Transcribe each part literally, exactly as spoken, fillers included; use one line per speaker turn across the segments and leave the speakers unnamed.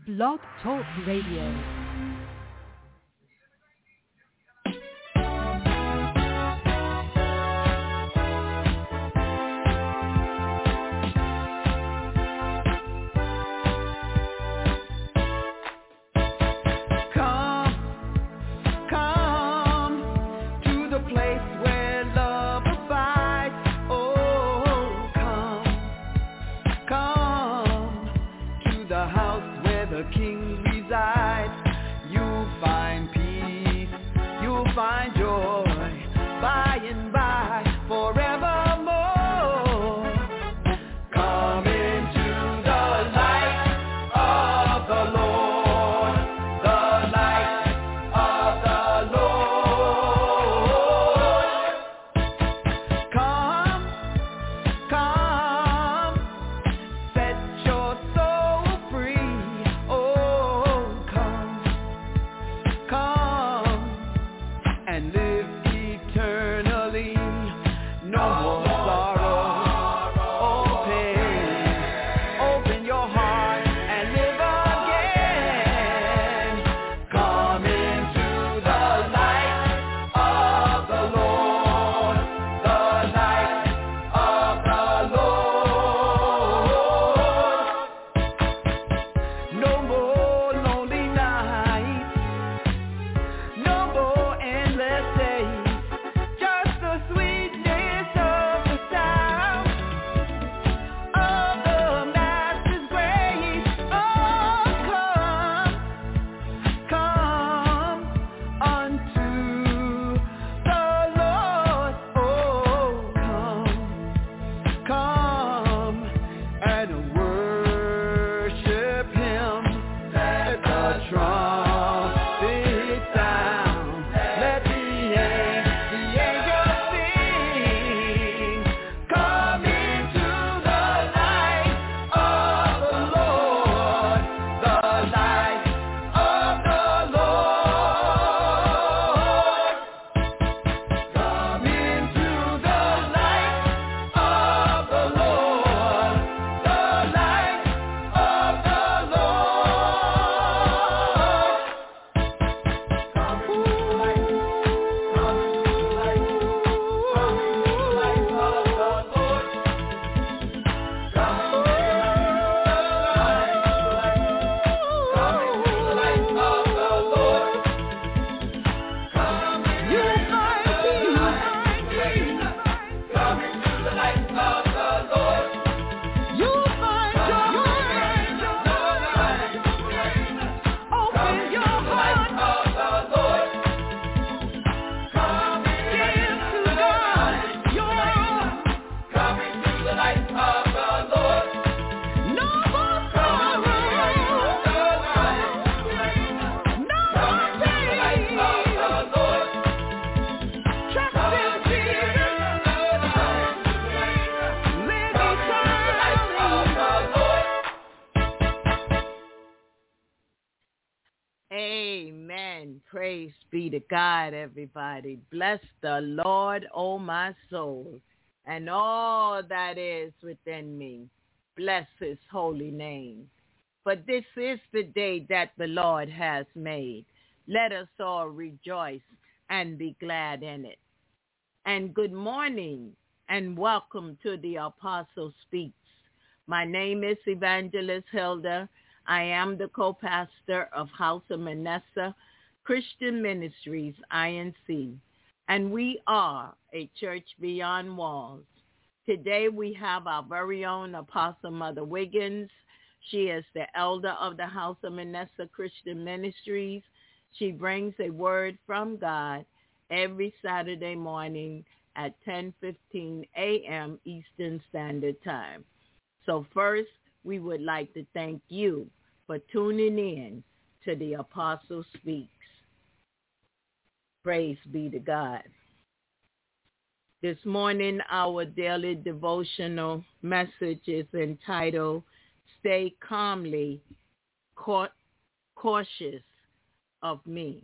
Blog Talk Radio.
Praise be to God, everybody. Bless the Lord, O my soul, and all that is within me. Bless his holy name. For this is the day that the Lord has made. Let us all rejoice and be glad in it. And good morning, and welcome to the Apostle Speaks. My name is Evangelist Hilda. I am the co-pastor of House of Manasseh Christian Ministries, I N C, and we are a church beyond walls. Today we have our very own Apostle Mother Wiggins. She is the elder of the House of Manasseh Christian Ministries. She brings a word from God every Saturday morning at ten fifteen a.m. Eastern Standard Time. So first, we would like to thank you for tuning in to the Apostle Speaks. Praise be to God. This morning, our daily devotional message is entitled, Stay Calmly Cautious of Me.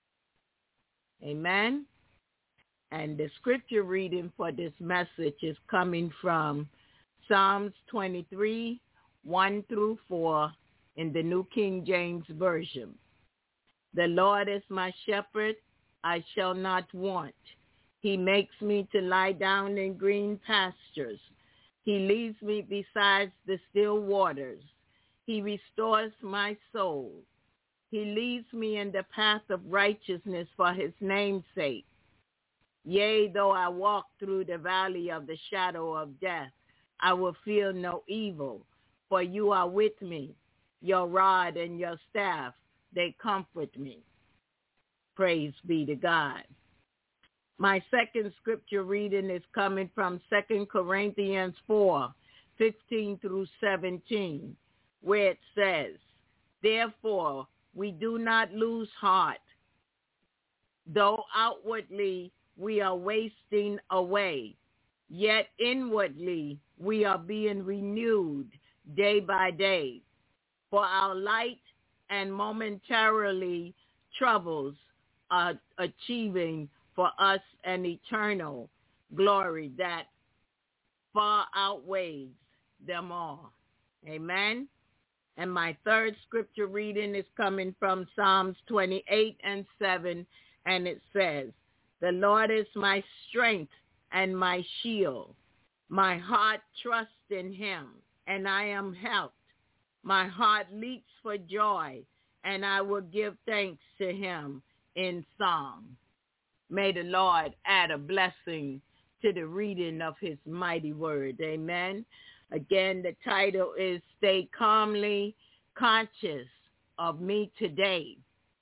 Amen. And the scripture reading for this message is coming from Psalms twenty-three, one through four in the New King James Version. The Lord is my shepherd, I shall not want. He makes me to lie down in green pastures. He leads me beside the still waters. He restores my soul. He leads me in the path of righteousness for his name's sake. Yea, though I walk through the valley of the shadow of death, I will fear no evil, for you are with me. Your rod and your staff, they comfort me. Praise be to God. My second scripture reading is coming from Second Corinthians four, fifteen through seventeen, where it says, therefore, we do not lose heart, though outwardly we are wasting away, yet inwardly we are being renewed day by day. For our light and momentarily troubles are achieving for us an eternal glory that far outweighs them all. Amen. And my third scripture reading is coming from Psalms twenty-eight and seven, and it says, the Lord is my strength and my shield. My heart trusts in him, and I am helped. My heart leaps for joy, and I will give thanks to him in song. May the Lord add a blessing to the reading of his mighty word. Amen. Again, the title is Stay Calmly Conscious of Me Today.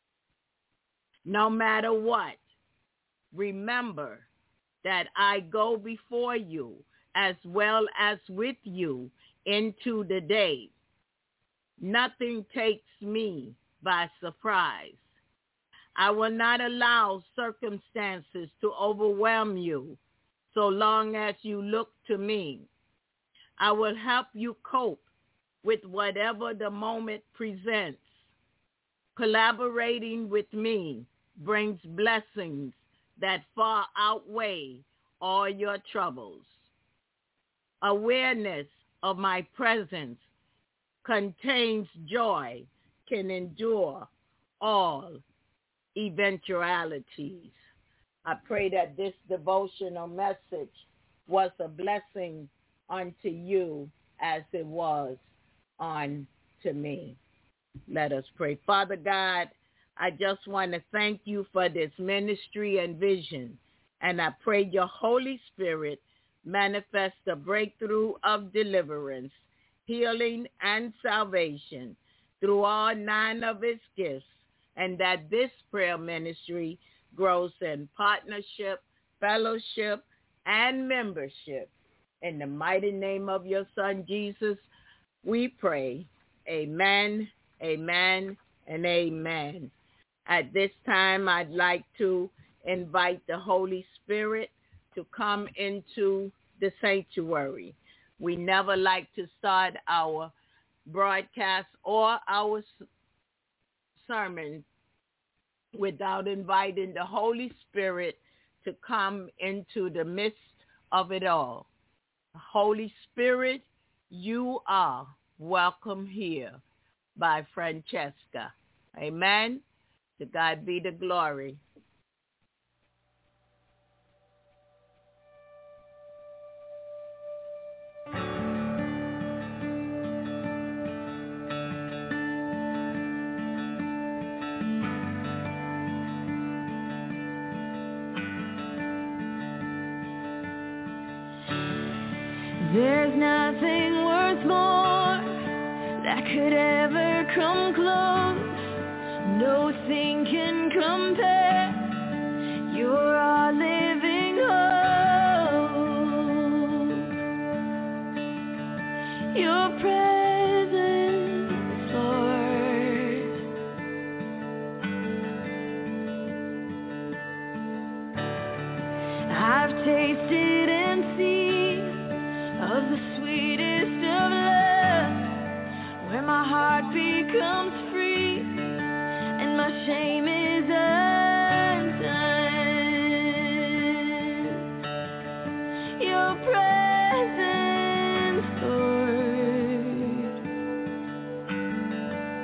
No matter what, remember that I go before you as well as with you into the day. Nothing takes me by surprise. I will not allow circumstances to overwhelm you so long as you look to me. I will help you cope with whatever the moment presents. Collaborating with me brings blessings that far outweigh all your troubles. Awareness of my presence contains joy, can endure all eventualities. I pray that this devotional message was a blessing unto you as it was unto me. Let us pray. Father God, I just want to thank you for this ministry and vision. And I pray your Holy Spirit manifest a breakthrough of deliverance, healing, and salvation through all nine of its gifts, and that this prayer ministry grows in partnership, fellowship, and membership. In the mighty name of your Son, Jesus, we pray. Amen, amen, and amen. At this time, I'd like to invite the Holy Spirit to come into the sanctuary. We never like to start our broadcast or our sermon without inviting the Holy Spirit to come into the midst of it all. Holy Spirit, you are welcome here by Francesca. Amen. To God be the glory.
There's nothing worth more that could ever come close. Nothing can compare. You're our living hope. Your presence, Lord. I've tasted and seen of the sweetest of love, where my heart becomes free and my shame is undone. Your presence, Lord.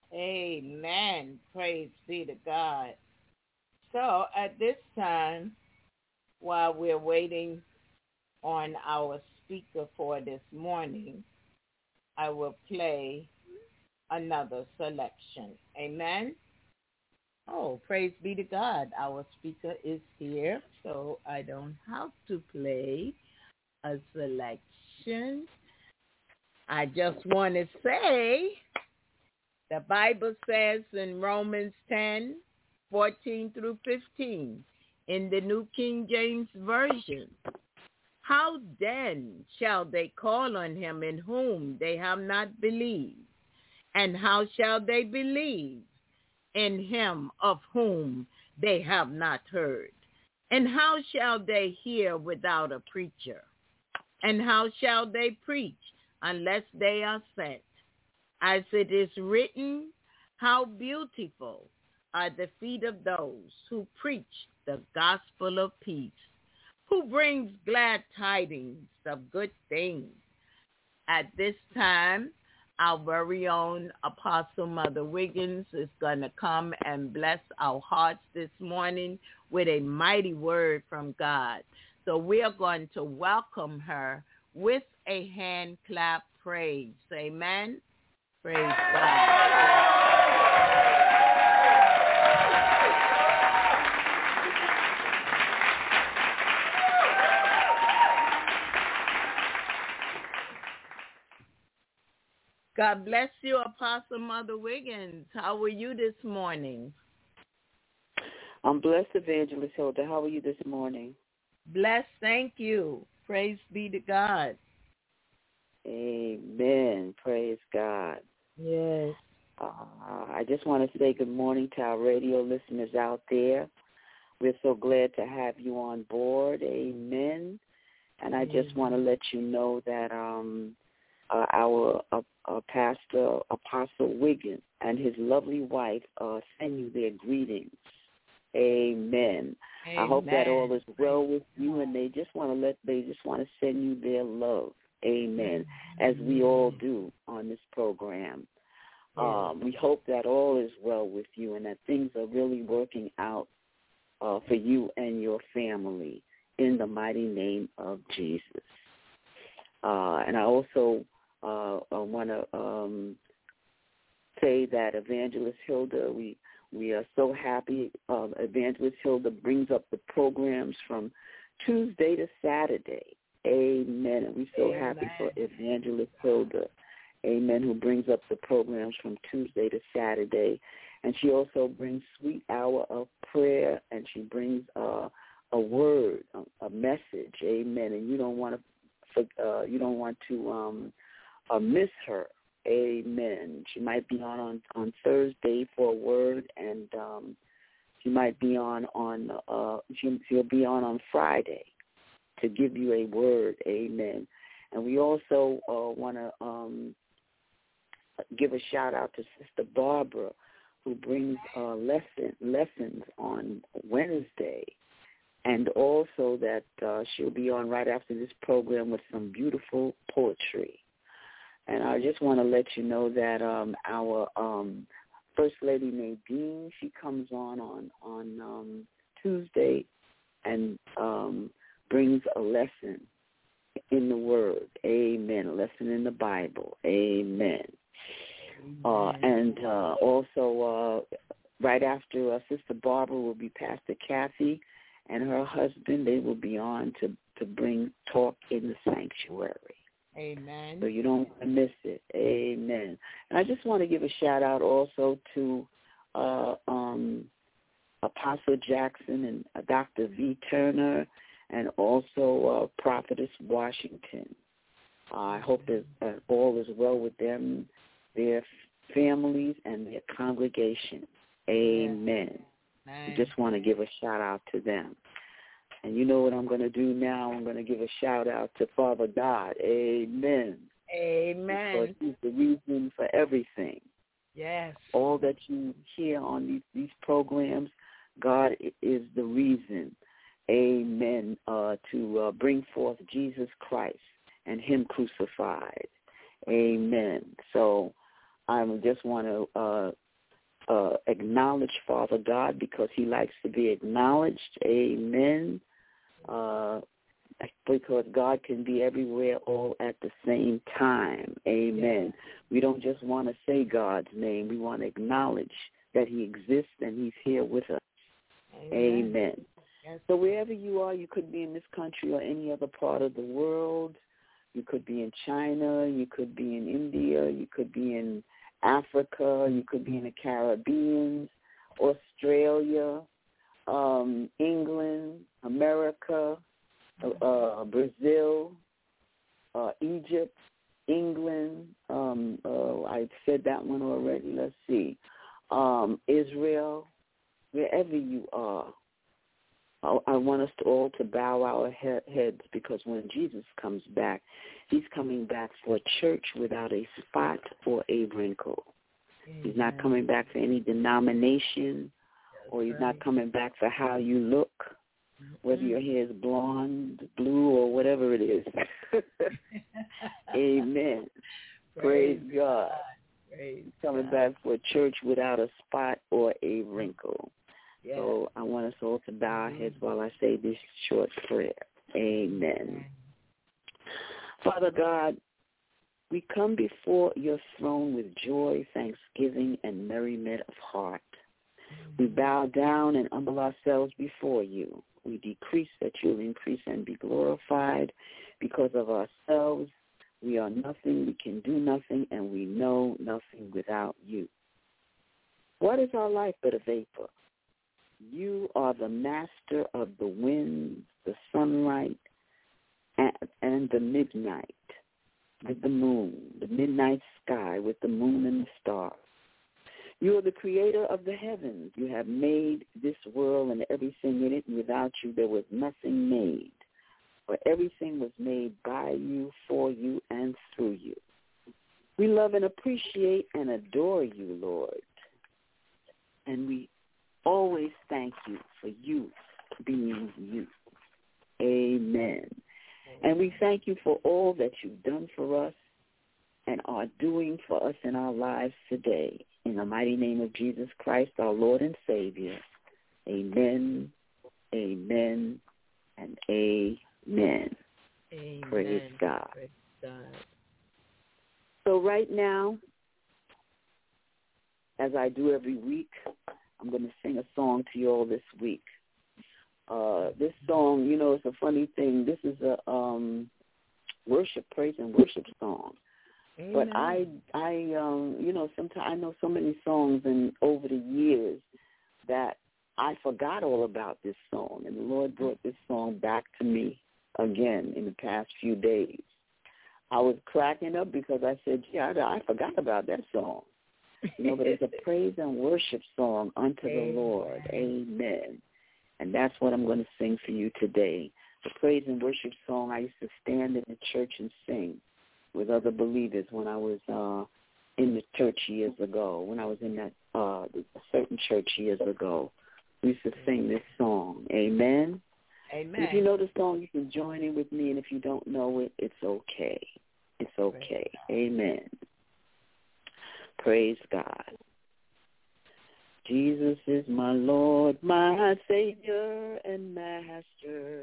Amen. Praise be to God. So at this time, while we're waiting on our speaker for this morning, I will play another selection. Amen. Oh, praise be to God. Our speaker is here, so I don't have to play a selection. I just want to say the Bible says in Romans ten, fourteen through fifteen, in the New King James Version, how then shall they call on him in whom they have not believed? And how shall they believe in him of whom they have not heard? And how shall they hear without a preacher? And how shall they preach unless they are sent? As it is written, how beautiful are the feet of those who preach the gospel of peace, who brings glad tidings of good things. At this time, our very own Apostle Mother Wiggins is going to come and bless our hearts this morning with a mighty word from God. So we are going to welcome her with a hand clap praise. Amen. Praise God. God bless you, Apostle Mother Wiggins. How are you this morning?
I'm blessed, Evangelist Hilda. How are you this morning?
Blessed, thank you. Praise be to God.
Amen. Praise God.
Yes.
Uh, I just want to say good morning to our radio listeners out there. We're so glad to have you on board. Amen. And I just want to let you know that um, uh, our uh, uh, Pastor Apostle Wiggins and his lovely wife uh, send you their greetings. Amen. Amen. I hope that all is well with you, and they just want to let they just want to send you their love. Amen. As we all do on this program. Um, we hope that all is well with you and that things are really working out uh, for you and your family in the mighty name of Jesus. Uh, and I also uh, uh, want to um, say that Evangelist Hilda, we we are so happy. Uh, Evangelist Hilda brings up the programs from Tuesday to Saturday. Amen. And we're so Amen. happy for Evangelist Hilda. Amen, who brings up the programs from Tuesday to Saturday. And she also brings Sweet Hour of Prayer, and she brings uh, a word, a, a message. Amen. And you don't want to, uh, you don't want to um, uh, miss her. Amen. She might be on, on on Thursday for a word, and um, she might be on on uh, she, she'll be on on Friday to give you a word. Amen. And we also uh, want to um, give a shout out to Sister Barbara, who brings uh, lesson lessons on Wednesday, and also that uh, she'll be on right after this program with some beautiful poetry. And I just want to let you know that um, our um, First Lady Nadine, she comes on on, on um, Tuesday and um, brings a lesson in the Word. Amen. A lesson in the Bible. Amen. Uh, and uh, also uh, right after uh, Sister Barbara will be Pastor Kathy and her husband. They will be on to, to bring talk in the sanctuary.
Amen.
So you don't want to miss it. Amen. And I just want to give a shout out also to uh, um, Apostle Jackson and uh, Doctor V. Turner, and also uh, Prophetess Washington. Uh, I hope that uh, all is well with them, their families, and their congregation. Amen. I just want to give a shout out to them. And you know what I'm going to do now? I'm going to give a shout out to Father God. Amen.
Amen.
Because he's the reason for everything.
Yes.
All that you hear on these, these programs, God is the reason. Amen. Uh, to uh, bring forth Jesus Christ and him crucified. Amen. So I just want to uh, uh, acknowledge Father God because he likes to be acknowledged. Amen. Uh, because God can be everywhere all at the same time. Amen. Yeah. We don't just want to say God's name. We want to acknowledge that he exists and he's here with us. Amen. Amen. Yes. So wherever you are, you could be in this country or any other part of the world. You could be in China. You could be in India. You could be in Africa. You could be in the Caribbean, Australia, um, England, America, uh, Brazil, uh, Egypt, England. Um, uh, I said that one already. Let's see. Um, Israel, wherever you are. I want us to all to bow our he- heads because when Jesus comes back, he's coming back for a church without a spot or a wrinkle. Amen. He's not coming back for any denomination, That's or he's right. not coming back for how you look, mm-hmm. whether your hair is blonde, blue, or whatever it is. Amen. Praise, Praise God. God. Praise he's coming God. back for a church without a spot or a wrinkle. Yes. So I want us all to bow our heads while I say this short prayer. Amen. Father God, we come before your throne with joy, thanksgiving, and merriment of heart. We bow down and humble ourselves before you. We decrease that you'll increase and be glorified. Because of ourselves, we are nothing, we can do nothing, and we know nothing without you. What is our life but a vapor? You are the master of the winds, the sunlight, and, and the midnight with the moon, the midnight sky with the moon and the stars. You are the creator of the heavens. You have made this world and everything in it, and without you there was nothing made. For everything was made by you, for you, and through you. We love and appreciate and adore you, Lord. And we always thank you for you being you. Amen. And we thank you for all that you've done for us and are doing for us in our lives today. In the mighty name of Jesus Christ, our Lord and Savior. Amen, amen, and amen. Amen. Praise God. Praise God. So right now, as I do every week, I'm going to sing a song to you all this week. Uh, this song, you know, it's a funny thing. This is a um, worship, praise and worship song. Amen. But I, I, um, you know, sometimes I know so many songs, and over the years that I forgot all about this song, and the Lord brought this song back to me again in the past few days. I was cracking up because I said, "Yeah, I, I forgot about that song." You know, but it's a praise and worship song unto Amen. the Lord. Amen. And that's what I'm going to sing for you today. The praise and worship song I used to stand in the church and sing with other believers when I was uh, in the church years ago, when I was in that uh, a certain church years ago. We used to sing this song. Amen. Amen. If you know the song, you can join in with me, and if you don't know it, it's okay. It's okay. Amen. Praise God. Jesus is my Lord, my Savior and Master.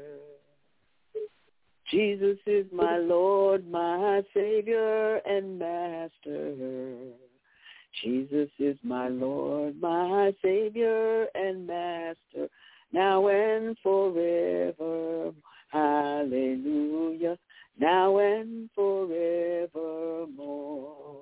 Jesus is my Lord, my Savior and Master. Jesus is my Lord, my Savior and Master, now and forever. Hallelujah. Now and forevermore.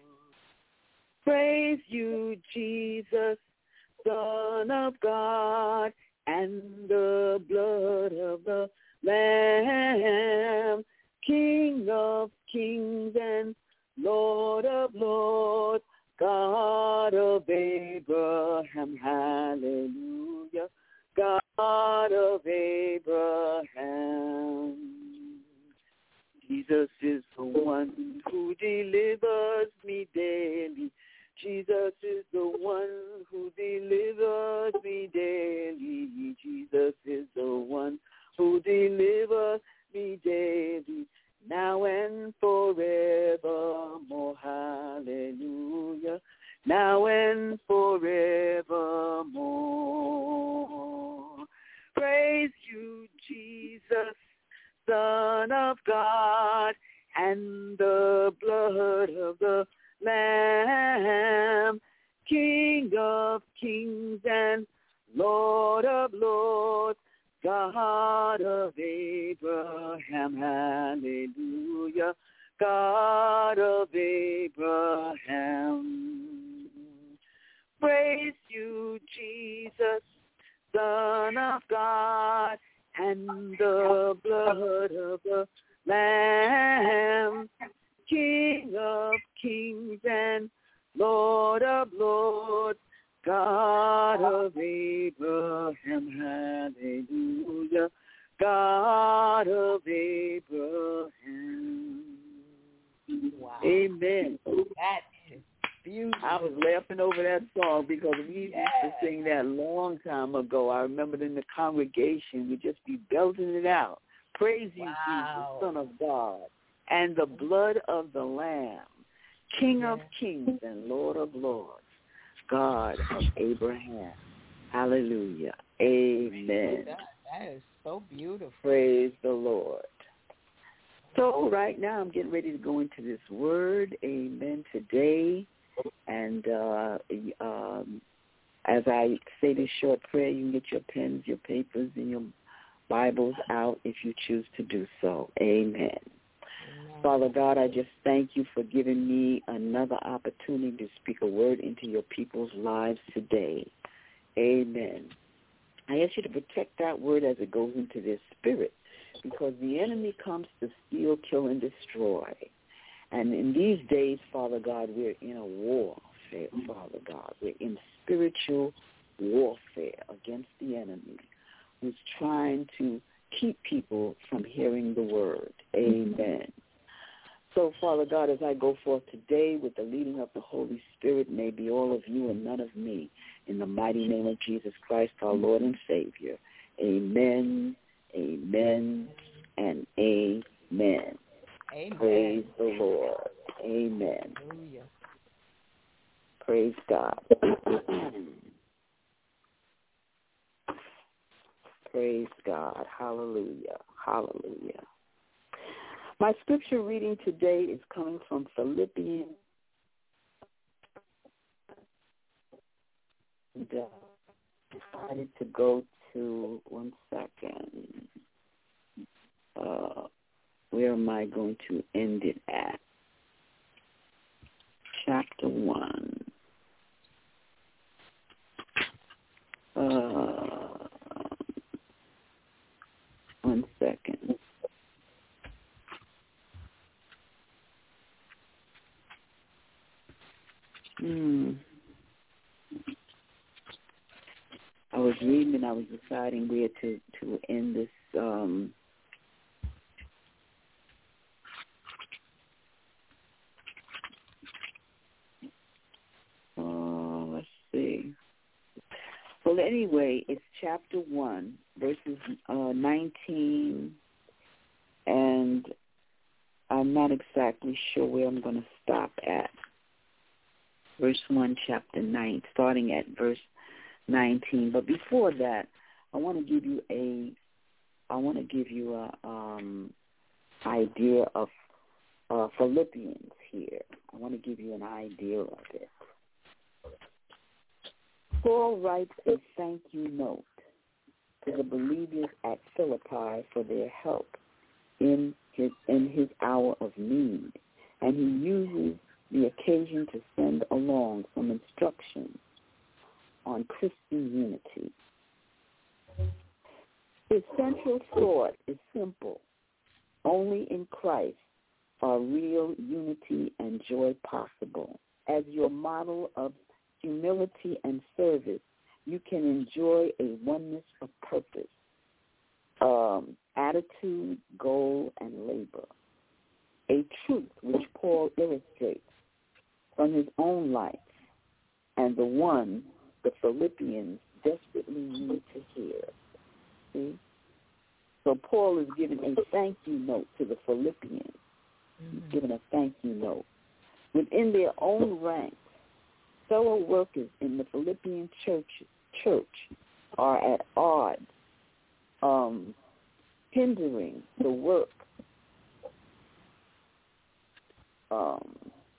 Praise you, Jesus, Son of God, and the blood of the Lamb, King of kings and Lord of lords, God of Abraham, hallelujah, God of Abraham. Jesus is the one who delivers me daily. Jesus is the one who delivers me daily. Jesus is the one who delivers me daily, now and forevermore. Hallelujah. Now and forevermore. Jesus, Son of God, and the blood of the Lamb, King of kings and Lord of lords, God of Abraham, hallelujah, God of Abraham. Praise you, Jesus, Son of God, and the blood of the Lamb, King of kings and Lord of lords, God of Abraham, hallelujah, God of Abraham.
Wow.
Amen.
That is beautiful.
I was laughing over that song because we used
Yes.
to sing that a long time ago. I remember in the congregation, we'd just be belting it out. Praise you,
Wow.
Jesus, Son of God, and the blood of the Lamb, King
Yes.
of kings and Lord of lords, God of Abraham. Hallelujah. Amen.
That, that is so beautiful.
Praise the Lord. So right now I'm getting ready to go into this word, amen, today. And uh, um, as I say this short prayer, you can get your pens, your papers, and your Bibles out if you choose to do so. Amen. Amen. Father God, I just thank you for giving me another opportunity to speak a word into your people's lives today. Amen. I ask you to protect that word as it goes into their spirit, because the enemy comes to steal, kill, and destroy. And in these days, Father God, we're in a warfare, Father God. We're in spiritual warfare against the enemy who's trying to keep people from hearing the word. Amen. So, Father God, as I go forth today with the leading of the Holy Spirit, may be all of you and none of me. In the mighty name of Jesus Christ, our Lord and Savior. Amen, amen, and amen. Amen. Praise the Lord. Amen.
Hallelujah.
Praise God. Praise God. Hallelujah. Hallelujah. My scripture reading today is coming from Philippians. And, uh, decided to go to, one second, uh, where am I going to end it at? Chapter one. Uh, one second. Hmm. I was reading and I was deciding where to, to end this. Um, uh, let's see. Well, anyway, it's chapter one, verses uh, nineteen, and I'm not exactly sure where I'm going to stop at. Verse one, chapter nine, starting at verse nineteen. But before that, I want to give you a, I want to give you a um, idea of uh, Philippians here. I want to give you an idea of it. Paul writes a thank you note to the believers at Philippi for their help in his in his hour of need, and he uses the occasion to send along some instructions on Christian unity. His central thought is simple. Only in Christ are real unity and joy possible. As your model of humility and service, you can enjoy a oneness of purpose, um, attitude, goal, and labor. A truth which Paul illustrates from his own life, and the one the Philippians desperately need to hear. See? So Paul is giving a thank you note to the Philippians. Mm-hmm. He's giving a thank you note. Within their own ranks, fellow workers in the Philippian church, church are at odds. Um, hindering the work, um,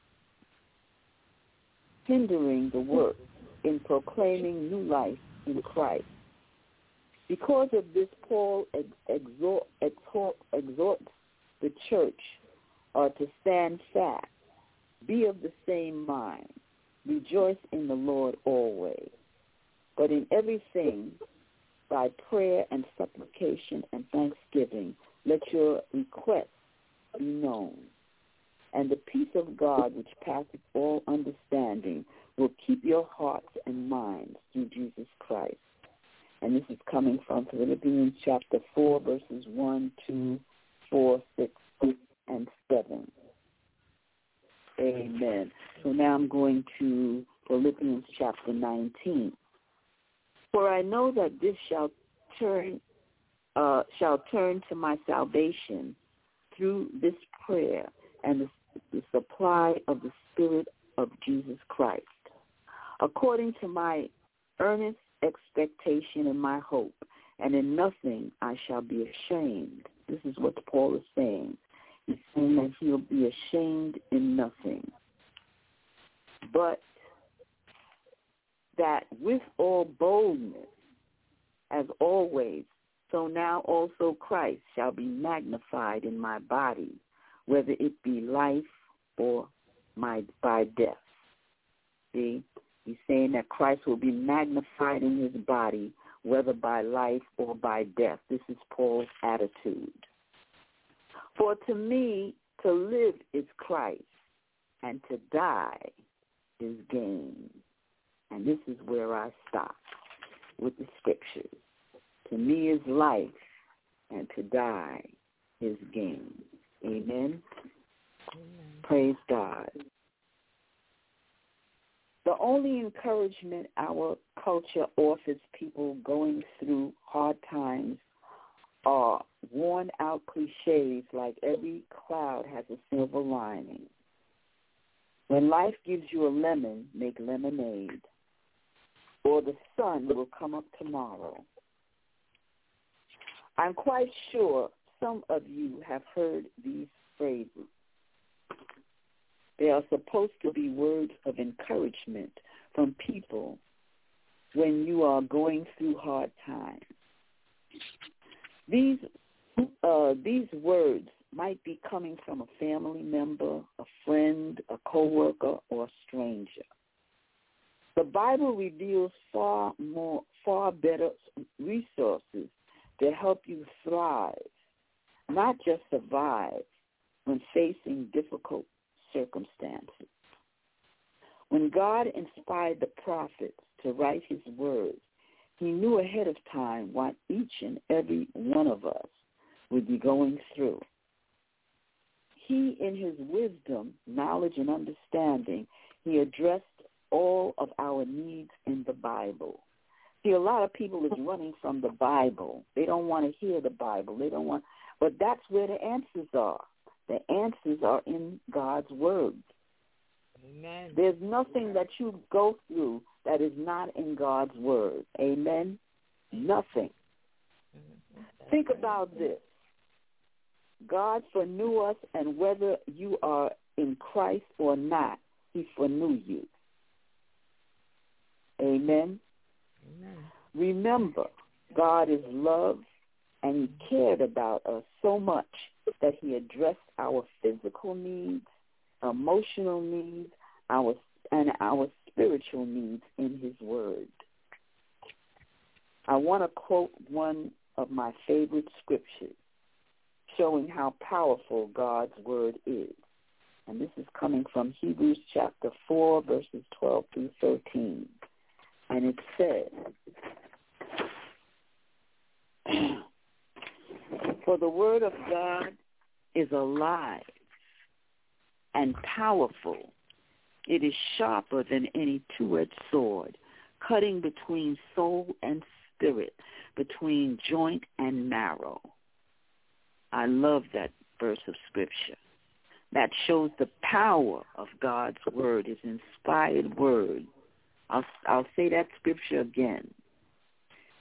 hindering the work in proclaiming new life in Christ. Because of this, Paul exhort, exhort, exhorts the church uh, to stand fast, be of the same mind, rejoice in the Lord always, but in everything, by prayer and supplication and thanksgiving, let your requests be known. And the peace of God, which passeth all understanding, will keep your hearts and minds through Jesus Christ. And this is coming from Philippians chapter four, verses one, two, four, six, and seven. Amen. So now I'm going to Philippians chapter nineteen. For I know that this shall turn uh, shall turn to my salvation through this prayer and the, the supply of the Spirit of Jesus Christ, according to my earnest expectation and my hope, and in nothing I shall be ashamed. This is what Paul is saying. He's saying that he'll be ashamed in nothing, but that with all boldness, as always, so now also Christ shall be magnified in my body, whether it be life or my by death. See, he's saying that Christ will be magnified in his body, whether by life or by death. This is Paul's attitude. For to me, to live is Christ, and to die is gain. And this is where I stop with the scriptures. To me is life, and to die is gain. Amen? Amen. Praise God. The only encouragement our culture offers people going through hard times are worn-out cliches like every cloud has a silver lining. When life gives you a lemon, make lemonade, or the sun will come up tomorrow. I'm quite sure some of you have heard these phrases. They are supposed to be words of encouragement from people when you are going through hard times. These uh, these words might be coming from a family member, a friend, a coworker, or a stranger. The Bible reveals far more, far better resources to help you thrive, not just survive when facing difficult circumstances. When God inspired the prophets to write his words, he knew ahead of time what each and every one of us would be going through. He, in his wisdom, knowledge, and understanding, he addressed all of our needs in the Bible. See, a lot of people is running from the Bible. They don't want to hear the Bible. They don't want, but that's where the answers are. The answers are in God's word.
Amen.
There's nothing that you go through that is not in God's word. Amen? Nothing. Mm-hmm. Think about this. God foreknew us, and whether you are in Christ or not, he foreknew you. Amen?
Amen.
Remember, God is love, and he cared about us so much that he addressed our physical needs, emotional needs, our and our spiritual needs in his word. I want to quote one of my favorite scriptures showing how powerful God's word is. And this is coming from Hebrews chapter four, verses twelve through thirteen. And it says, for the word of God is alive and powerful. It is sharper than any two-edged sword, cutting between soul and spirit, between joint and marrow. I love that verse of scripture. That shows the power of God's word, his inspired word. I'll, I'll say that scripture again.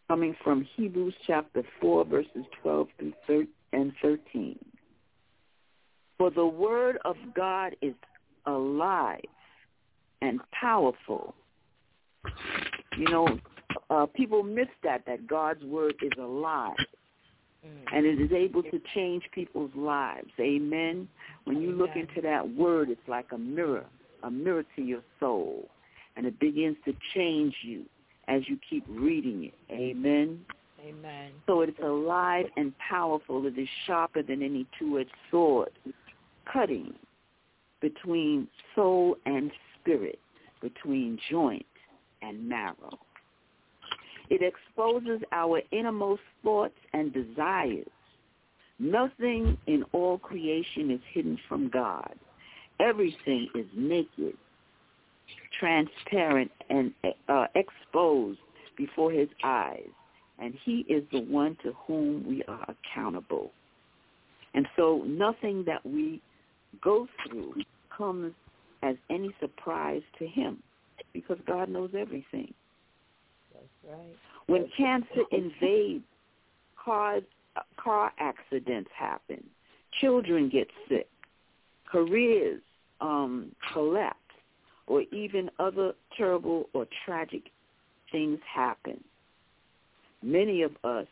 coming from Hebrews chapter four, verses twelve through thirteen. For the word of God is alive and powerful. You know, uh, people miss that, that God's word is alive. And it is able to change people's lives. Amen. When you look into that word, it's like a mirror, a mirror to your soul. And it begins to change you as you keep reading it. Amen.
Amen.
So it's alive and powerful. It is sharper than any two-edged sword, cutting between soul and spirit, between joint and marrow. It exposes our innermost thoughts and desires. Nothing in all creation is hidden from God. Everything is naked, transparent, and uh, exposed before his eyes, and he is the one to whom we are accountable. And so nothing that we go through comes as any surprise to him, because God knows everything.
That's right.
When cancer invades, cars, car accidents happen, children get sick, careers um, collapse, or even other terrible or tragic things happen. Many of us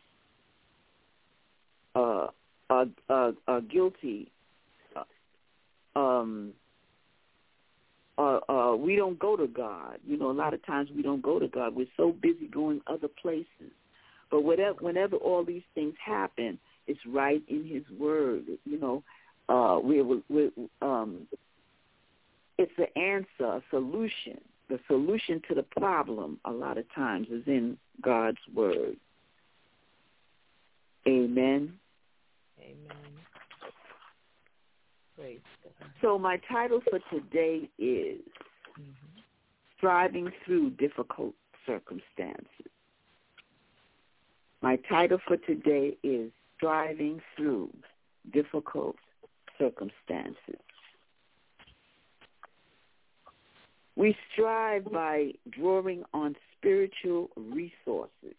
uh, are, are, are guilty. Uh, um, Uh, uh, we don't go to God. You know, a lot of times we don't go to God. We're so busy going other places. But whatever, whenever all these things happen, it's right in his word. You know, uh, we're, we're, um, it's an answer, a solution. The solution to the problem a lot of times is in God's word. Amen.
Amen. Praise God.
So my title for today is mm-hmm. Striving Through Difficult Circumstances. My title for today is Striving Through Difficult Circumstances. We strive by drawing on spiritual resources.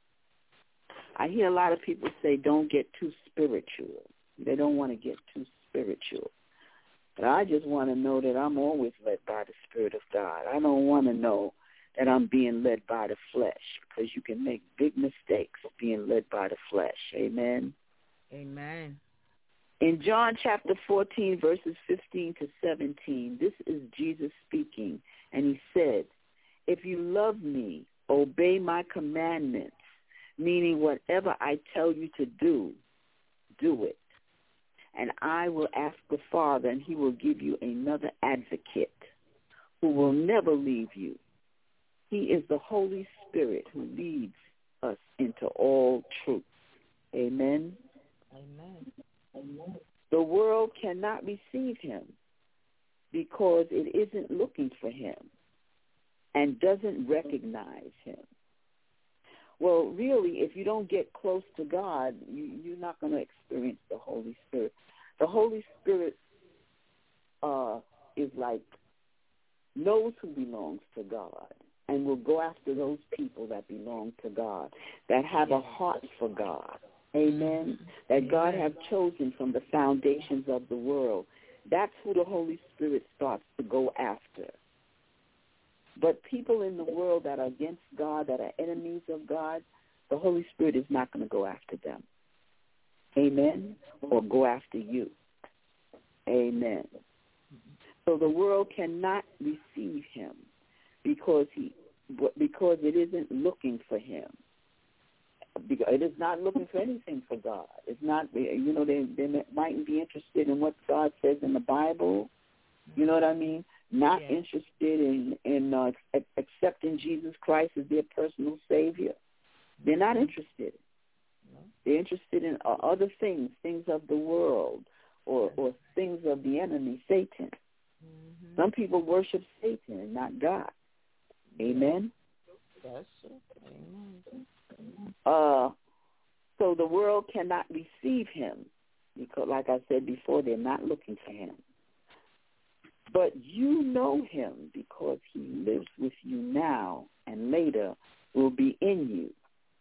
I hear a lot of people say don't get too spiritual. They don't want to get too spiritual. But I just want to know that I'm always led by the Spirit of God. I don't want to know that I'm being led by the flesh, because you can make big mistakes being led by the flesh. Amen?
Amen.
In John chapter fourteen, verses fifteen to seventeen, this is Jesus speaking, and he said, if you love me, obey my commandments, meaning whatever I tell you to do, do it. And I will ask the Father, and he will give you another advocate who will never leave you. He is the Holy Spirit who leads us into all truth. Amen?
Amen.
Amen. The world cannot receive him because it isn't looking for him and doesn't recognize him. Well, really, if you don't get close to God, you, you're not going to experience the Holy Spirit. The Holy Spirit uh, is like, knows who belongs to God and will go after those people that belong to God, that have a heart for God. Amen? That God has chosen from the foundations of the world. That's who the Holy Spirit starts to go after. But people in the world that are against God, that are enemies of God, the Holy Spirit is not going to go after them. Amen? Or go after you. Amen. So the world cannot receive him because he, because it isn't looking for him. It is not looking for anything for God. It's not, you know, they, they mightn't be interested in what God says in the Bible. You know what I mean? Not yeah. interested in, in uh, accepting Jesus Christ as their personal Savior. They're not interested. No. They're interested in uh, other things, things of the world, or, or things of the enemy, Satan. Mm-hmm. Some people worship Satan and not God. Amen?
That's it. Amen.
Uh, so the world cannot receive him because, like I said before, they're not looking for him. But you know him because he lives with you now and later will be in you.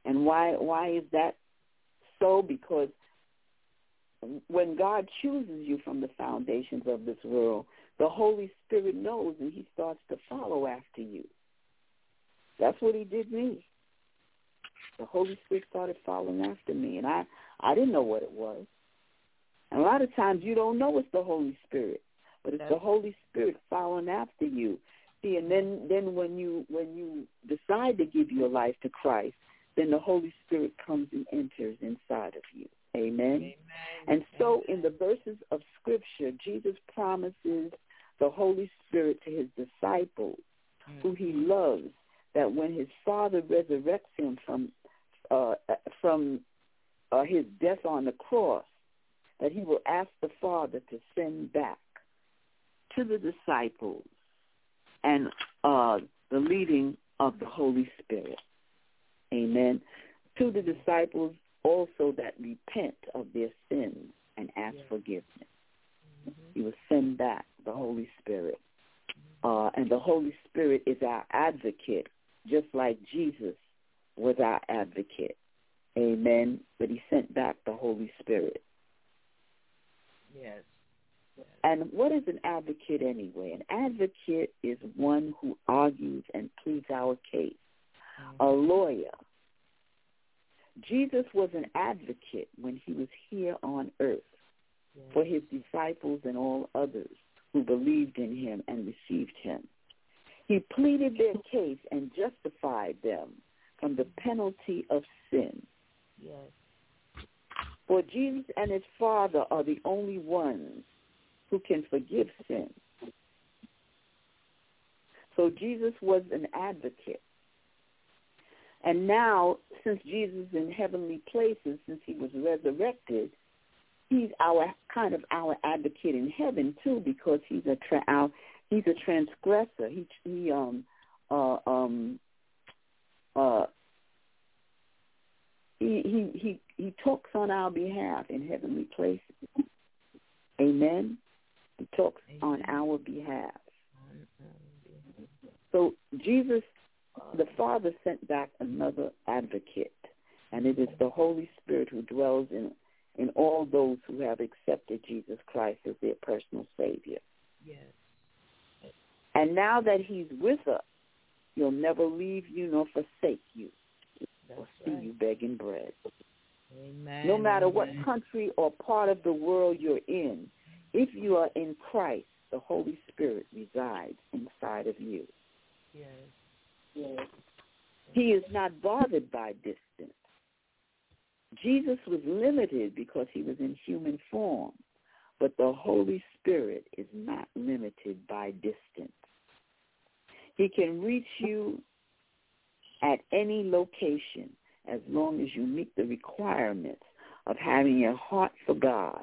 And why why is that so? Because when God chooses you from the foundations of this world, the Holy Spirit knows, and he starts to follow after you. That's what he did me. The Holy Spirit started following after me, and I, I didn't know what it was. And a lot of times you don't know it's the Holy Spirit, but it's That's the Holy Spirit following after you. See, and then, then when you when you decide to give your life to Christ, then the Holy Spirit comes and enters inside of you. Amen. Amen. And so Amen. In the verses of Scripture, Jesus promises the Holy Spirit to his disciples, mm-hmm. who he loves, that when his Father resurrects him from uh, from uh, his death on the cross, that he will ask the Father to send back to the disciples and uh, the leading of the Holy Spirit. Amen. To the disciples also that repent of their sins and ask yes. forgiveness. Mm-hmm. He will send back the Holy Spirit. Uh, and the Holy Spirit is our advocate, just like Jesus was our advocate. Amen. But he sent back the Holy Spirit.
Yes. yes.
And what is an advocate anyway? An advocate is one who argues and pleads our case. Mm-hmm. A lawyer. Jesus was an advocate when he was here on earth yes. for his disciples and all others who believed in him and received him. He pleaded their case and justified them from the penalty of sin.
Yes.
For Jesus and his Father are the only ones who can forgive sin. So Jesus was an advocate. And now, since Jesus is in heavenly places, since he was resurrected, he's our kind of our advocate in heaven too, because he's a tra- our, he's a transgressor. He he um uh um uh he he he he talks on our behalf in heavenly places. Amen. He talks Amen. on our behalf. So Jesus. The Father sent back another advocate, and it is the Holy Spirit who dwells in, in all those who have accepted Jesus Christ as their personal Savior.
Yes.
And now that he's with us, he'll never leave you nor forsake you
That's
or see
right.
you begging bread.
Amen.
No matter
Amen.
what country or part of the world you're in, if you are in Christ, the Holy Spirit resides inside of you.
Yes.
He is not bothered by distance. Jesus was limited because he was in human form, but the Holy Spirit is not limited by distance. He can reach you at any location as long as you meet the requirements of having a heart for God.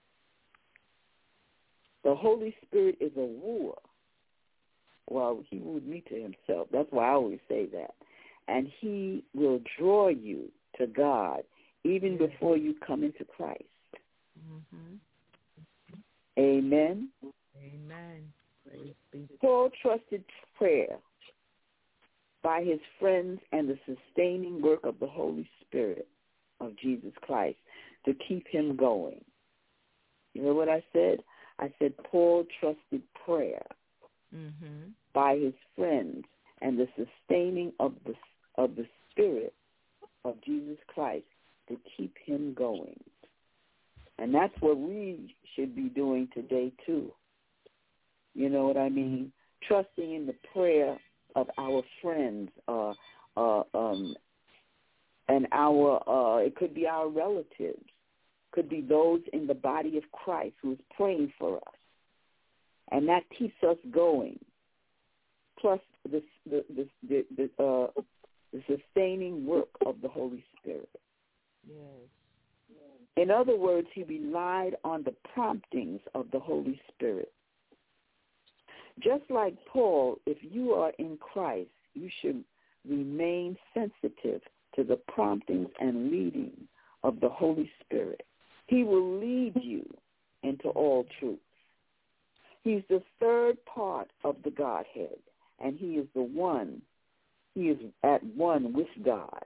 The Holy Spirit is a wooer. Well, he wooed me to himself. That's why I always say that. And he will draw you to God even yes. before you come into Christ.
Mm-hmm.
Amen.
Amen. Praise be.
Paul trusted prayer by his friends and the sustaining work of the Holy Spirit of Jesus Christ to keep him going. You know what I said? I said Paul trusted prayer. Mm-hmm. by his friends and the sustaining of the of the Spirit of Jesus Christ to keep him going. And that's what we should be doing today too. You know what I mean? Trusting in the prayer of our friends, uh, uh, um, and our uh, it could be our relatives, could be those in the body of Christ who is praying for us. And that keeps us going. Plus the the the the, the, uh, the sustaining work of the Holy Spirit.
Yes.
In other words, he relied on the promptings of the Holy Spirit. Just like Paul, if you are in Christ, you should remain sensitive to the promptings and leading of the Holy Spirit. He will lead you into all truth. He's the third part of the Godhead, and he is the one, he is at one with God.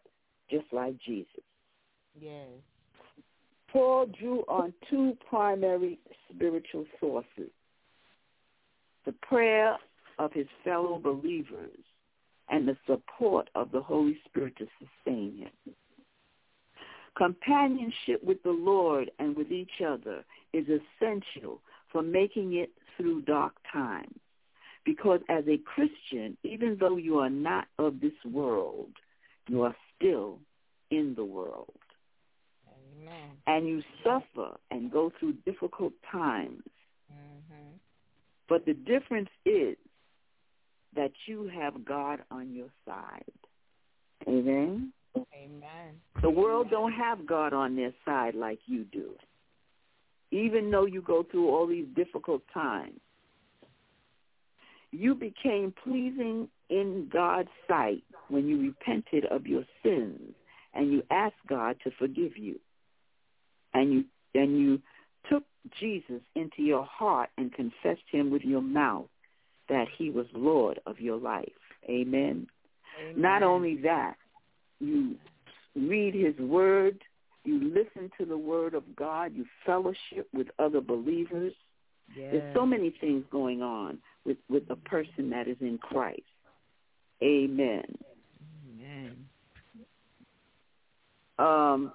just like Jesus.
Yes.
Paul drew on two primary spiritual sources: the prayer of his fellow believers and the support of the Holy Spirit to sustain him. Companionship with the Lord and with each other is essential for making it through dark times, because as a Christian, even though you are not of this world, you are still in the world.
Amen.
And you suffer and go through difficult times.
Mm-hmm.
But the difference is that you have God on your side. Amen?
Amen.
The world don't have God on their side like you do. Even though you go through all these difficult times, you became pleasing in God's sight when you repented of your sins and you asked God to forgive you. And you and you took Jesus into your heart and confessed him with your mouth that he was Lord of your life. Amen.
Amen.
Not only that, you read his word, you listen to the word of God, you fellowship with other believers.
Yes.
There's so many things going on with, with a person that is in Christ. Amen.
Amen.
Um,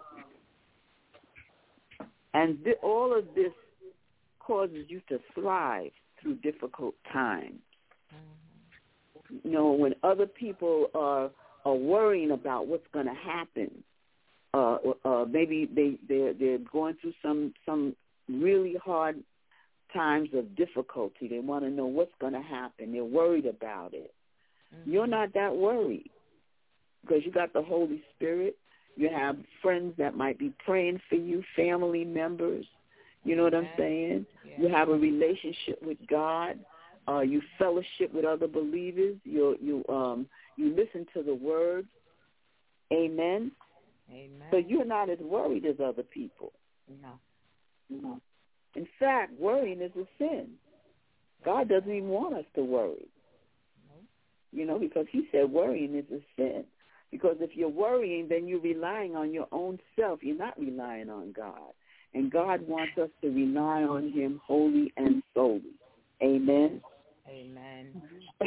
and th- all of this causes you to thrive through difficult times. Mm-hmm. You know, when other people are are worrying about what's going to happen, uh, uh, maybe they they're, they're going through some some really hard times of difficulty. They want to know what's going to happen. They're worried about it. Mm-hmm. You're not that worried because you got the Holy Spirit. You have friends that might be praying for you, family members. You know what I'm saying? Yeah. You have a relationship with God. Uh, you fellowship with other believers. You you um you listen to the word. Amen.
Amen.
So you're not as worried as other people.
No.
No. In fact, worrying is a sin. God doesn't even want us to worry. No. You know, because he said worrying is a sin. Because if you're worrying, then you're relying on your own self. You're not relying on God. And God wants us to rely on him wholly and solely. Amen?
Amen.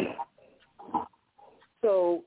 So,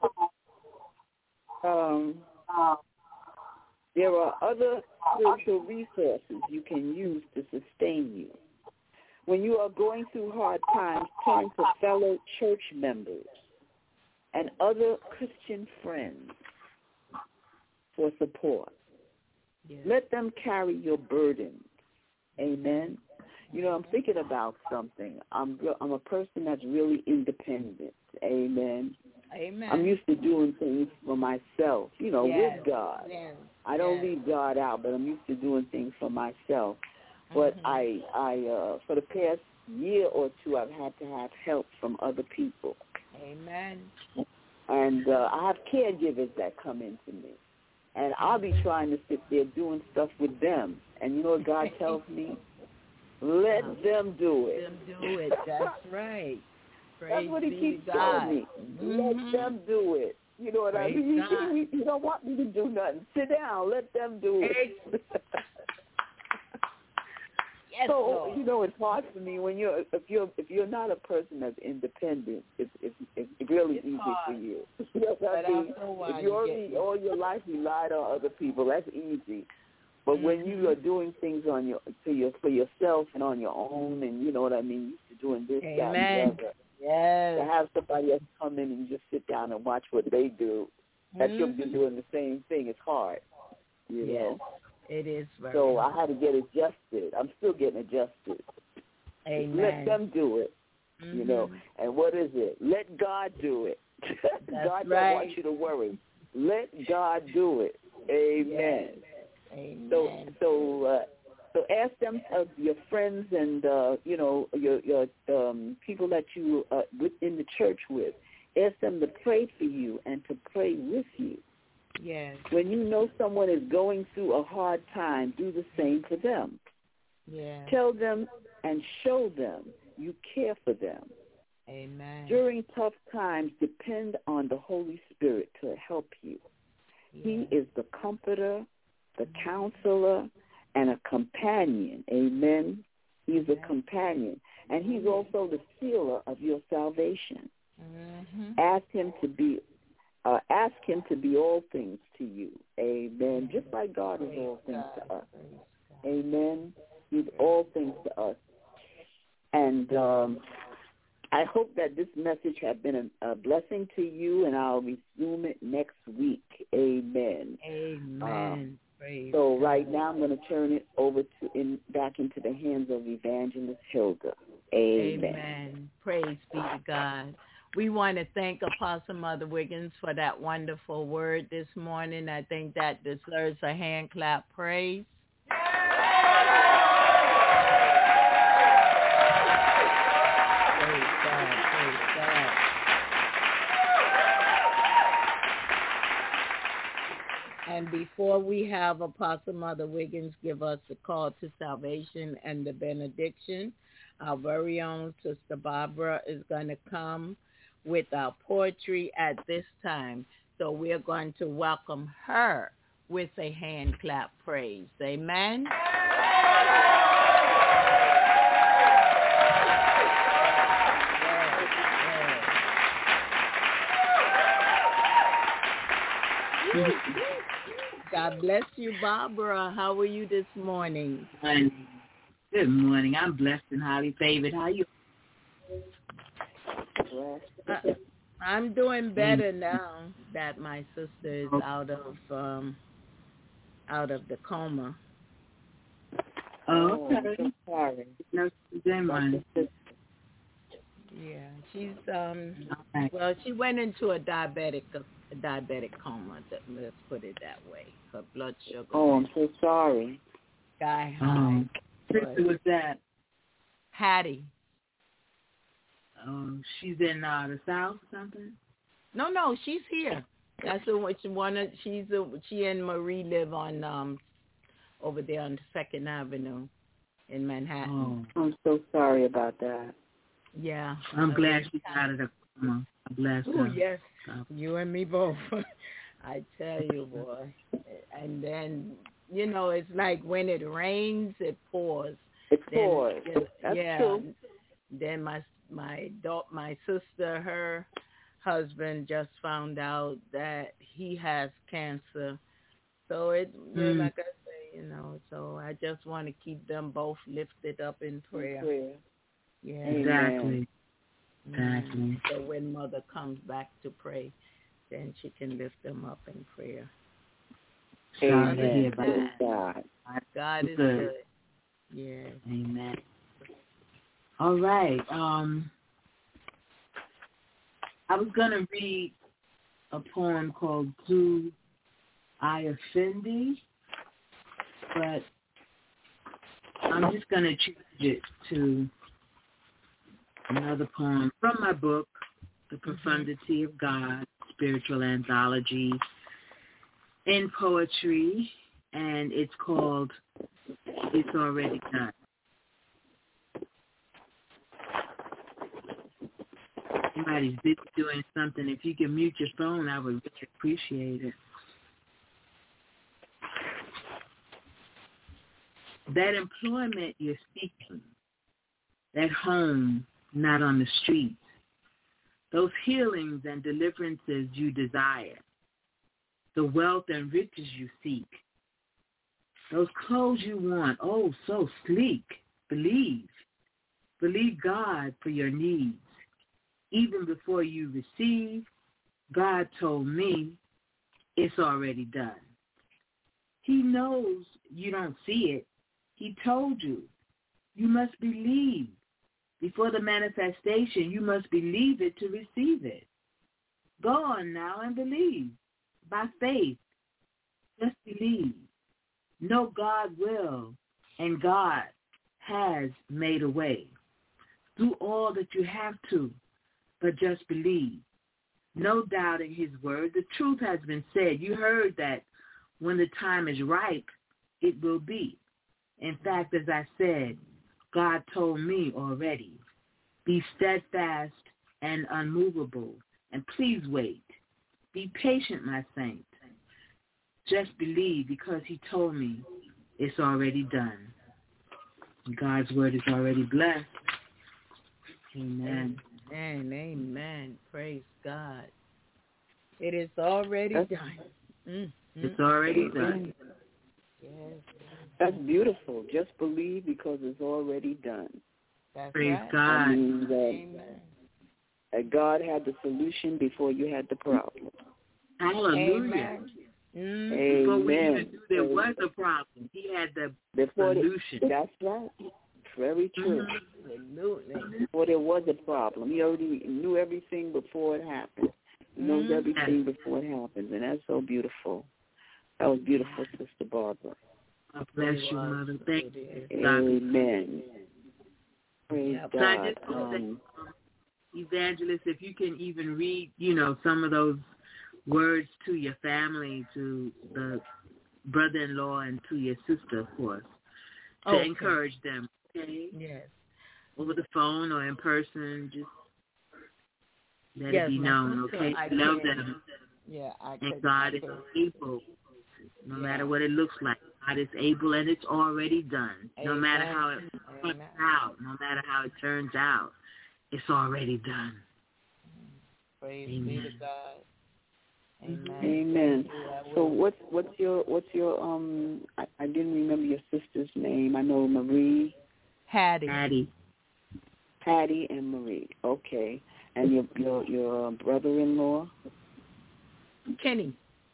um, there are other spiritual resources you can use to sustain you. When you are going through hard times, turn to fellow church members and other Christian friends for support. Yes. Let them carry your burdens. Amen. You know, I'm thinking about something. I'm I'm a person that's really independent. Amen.
Amen.
I'm used to doing things for myself, you know,
yes.
with God.
Yes.
I don't
yes.
leave God out, but I'm used to doing things for myself. But mm-hmm. I, I, uh, for the past year or two, I've had to have help from other people.
Amen.
And uh, I have caregivers that come into me. And I'll be trying to sit there doing stuff with them. And you know what God tells me? Let oh, them do it.
Let them do it. That's right. Praise
That's what he keeps
God.
telling me.
Mm-hmm.
Let them do it. You know what
Praise
I mean?
God.
You, you don't want me to do nothing. Sit down. Let them do it.
Yes,
so
Lord.
you know, it's hard for me when you're if you're if you're not a person that's independent. It's it's, it's really
it's
easy
hard.
for you. You know what I mean? If you already all your life relied on other people, that's easy. But
mm-hmm.
when you are doing things on your to your for yourself and on your own, and you know what I mean, used to doing this,
Amen.
that, and the other.
Yes.
To have somebody else come in and you just sit down and watch what they do, that
mm-hmm.
you'll be doing the same thing. It's hard, you
yes.
know.
It is very
So
hard.
I had to get adjusted. I'm still getting adjusted.
Amen.
Let them do it,
mm-hmm.
you know. And what is it? Let God do it. God
right.
don't want you to worry. Let God do it. Amen.
Yes. Amen.
So, so, uh, so ask them, uh, your friends and uh, you know your your um, people that you uh, in the church with. Ask them to pray for you and to pray with you.
Yes.
When you know someone is going through a hard time, do the same for them.
Yeah.
Tell them and show them you care for them.
Amen.
During tough times, depend on the Holy Spirit to help you. He is the comforter, the counselor, and a companion. Amen. He's a companion. And he's also the sealer of your salvation.
Mm-hmm.
Ask him to be uh, ask him to be all things to you. Amen. Just like God is all things to us. Amen. He's all things to us. And um, I hope that this message has been a, a blessing to you, and I'll resume it next week. Amen.
Amen.
Um,
Praise
so
God.
right now I'm going to turn it over to in, back into the hands of Evangelist Hilda. Amen.
Amen. Praise be to God. We want to thank Apostle Mother Wiggins for that wonderful word this morning. I think that deserves a hand clap praise. Praise God. Praise God. And before we have Apostle Mother Wiggins give us the call to salvation and the benediction, our very own Sister Barbara is going to come with our poetry at this time. So we're going to welcome her with a hand clap praise. Amen. God bless you, Barbara. How are you this morning?
Good morning. I'm blessed and highly favored. How are you?
Uh, I'm doing better now that my sister is out of um, out of the coma.
Oh, okay.
I'm so sorry.
No, she's in one.
Yeah, she's um.
Okay.
Well, she went into a diabetic a diabetic coma. Let's put it that way. Her blood sugar.
Oh, I'm so sorry.
Sky high.
Um, Sister, what's that?
Hattie.
Um, she's in uh, the South or something?
No, no, she's here. That's the one. She wanted. She's a, she and Marie live on um over there on Second Avenue in Manhattan.
Oh,
I'm so sorry about that.
Yeah.
I'm glad she's out of the coma. I'm blessed.
Oh yes, you and me both. I tell you, boy. And then you know, it's like when it rains, it pours.
It
Then,
pours. That's
yeah.
true.
Then my my da- my sister, her husband just found out that he has cancer. So it,
Mm.
like I say, you know. So I just want to keep them both lifted up in prayer.
prayer.
Yeah.
Exactly.
Mm.
Exactly.
So when Mother comes back to pray, then she can lift them up in prayer.
Sorry to
Amen.
hear about that.
God.
God is
Good.
good. Yeah.
Amen. All right. Um, I was going to read a poem called Do I Offend Thee? But I'm just going to change it to another poem from my book, The Profundity of God, Spiritual Anthology in Poetry, and it's called It's Already Done. Somebody's busy doing something. If you could mute your phone, I would really appreciate it. That employment you're seeking, that home not on the streets, those healings and deliverances you desire, the wealth and riches you seek, those clothes you want, oh, so sleek, believe. Believe God for your needs. Even before you receive, God told me it's already done. He knows you don't see it. He told you. You must believe. Before the manifestation, you must believe it to receive it. Go on now and believe. By faith, just believe. Know God will, and God has made a way. Do all that you have to, but just believe. No doubting his word. The truth has been said. You heard that when the time is ripe, it will be. In fact, as I said, God told me already, be steadfast and unmovable, and please wait. Be patient, my saint. just believe because he told me it's already done. God's word is already blessed. Amen.
Amen. Amen. Praise God. It is already
That's,
done. Mm,
it's already
mm,
done.
Yes.
That's beautiful. Just believe because it's already done.
That's
Praise
right.
God.
I mean that,
Amen.
that God had the solution before you had the problem.
Hallelujah.
Amen. Mm.
Before we
Amen.
even knew there was a problem, he had the
Before
solution.
The, that's right. Very true.
Mm-hmm.
Absolutely.
Before there was a problem. He already knew everything before it happened. He knows
Mhm.
everything before it happens, and that's so beautiful. That was beautiful, Sister Barbara.
God bless you, Mother. Thank you.
Amen. Praise
Yeah,
So I
God.
just hope that,
Um,
um, Evangelist, if you can even read, you know, some of those words to your family, to the brother-in-law, and to your sister, of course, to
Okay.
encourage them, okay?
Yes.
Over the phone or in person, just let
Yes,
it be
my
known,
sister,
okay?
I
Love
can.
them.
Yeah, I
And
could.
God
I
is
could.
able, no
Yeah.
matter what it looks like. God is able, and it's already done. No
Amen.
matter how it turns
Amen.
out, no matter how it turns out, it's already done.
Praise
Amen.
be to God. Amen.
Amen.
Yeah,
So
will.
what's what's your what's your um? I, I didn't remember your sister's name. I know Marie,
Hattie.
Patty.
Patty, and Marie. Okay, and your your your brother-in-law,
Kenny.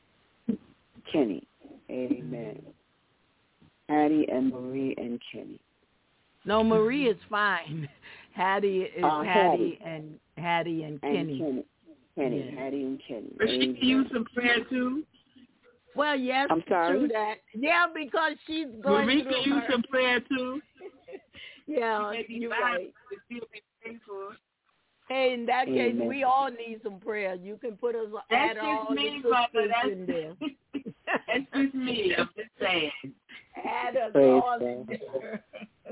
Kenny. Amen. Hattie and Marie and Kenny.
No, Marie is fine. Hattie is
Uh,
Hattie
Hattie.
and Hattie and
And
Kenny.
Kenny. Kenny.
Yeah.
Hattie and Kenny.
But she can use some prayer too.
Well, yes,
I'm sorry?
true that. Yeah, because she's going
Marie
through
can use
her.
some prayer too.
Yeah,
Maybe
you're
five
right.
to still be prayed for.
Hey, in that case,
Amen.
we all need some prayer. You can put us
That's
add all
just me,
the
Mother.
sisters
That's,
in there.
that's just me. I'm just saying.
Add us
Praise
all
God.
in there.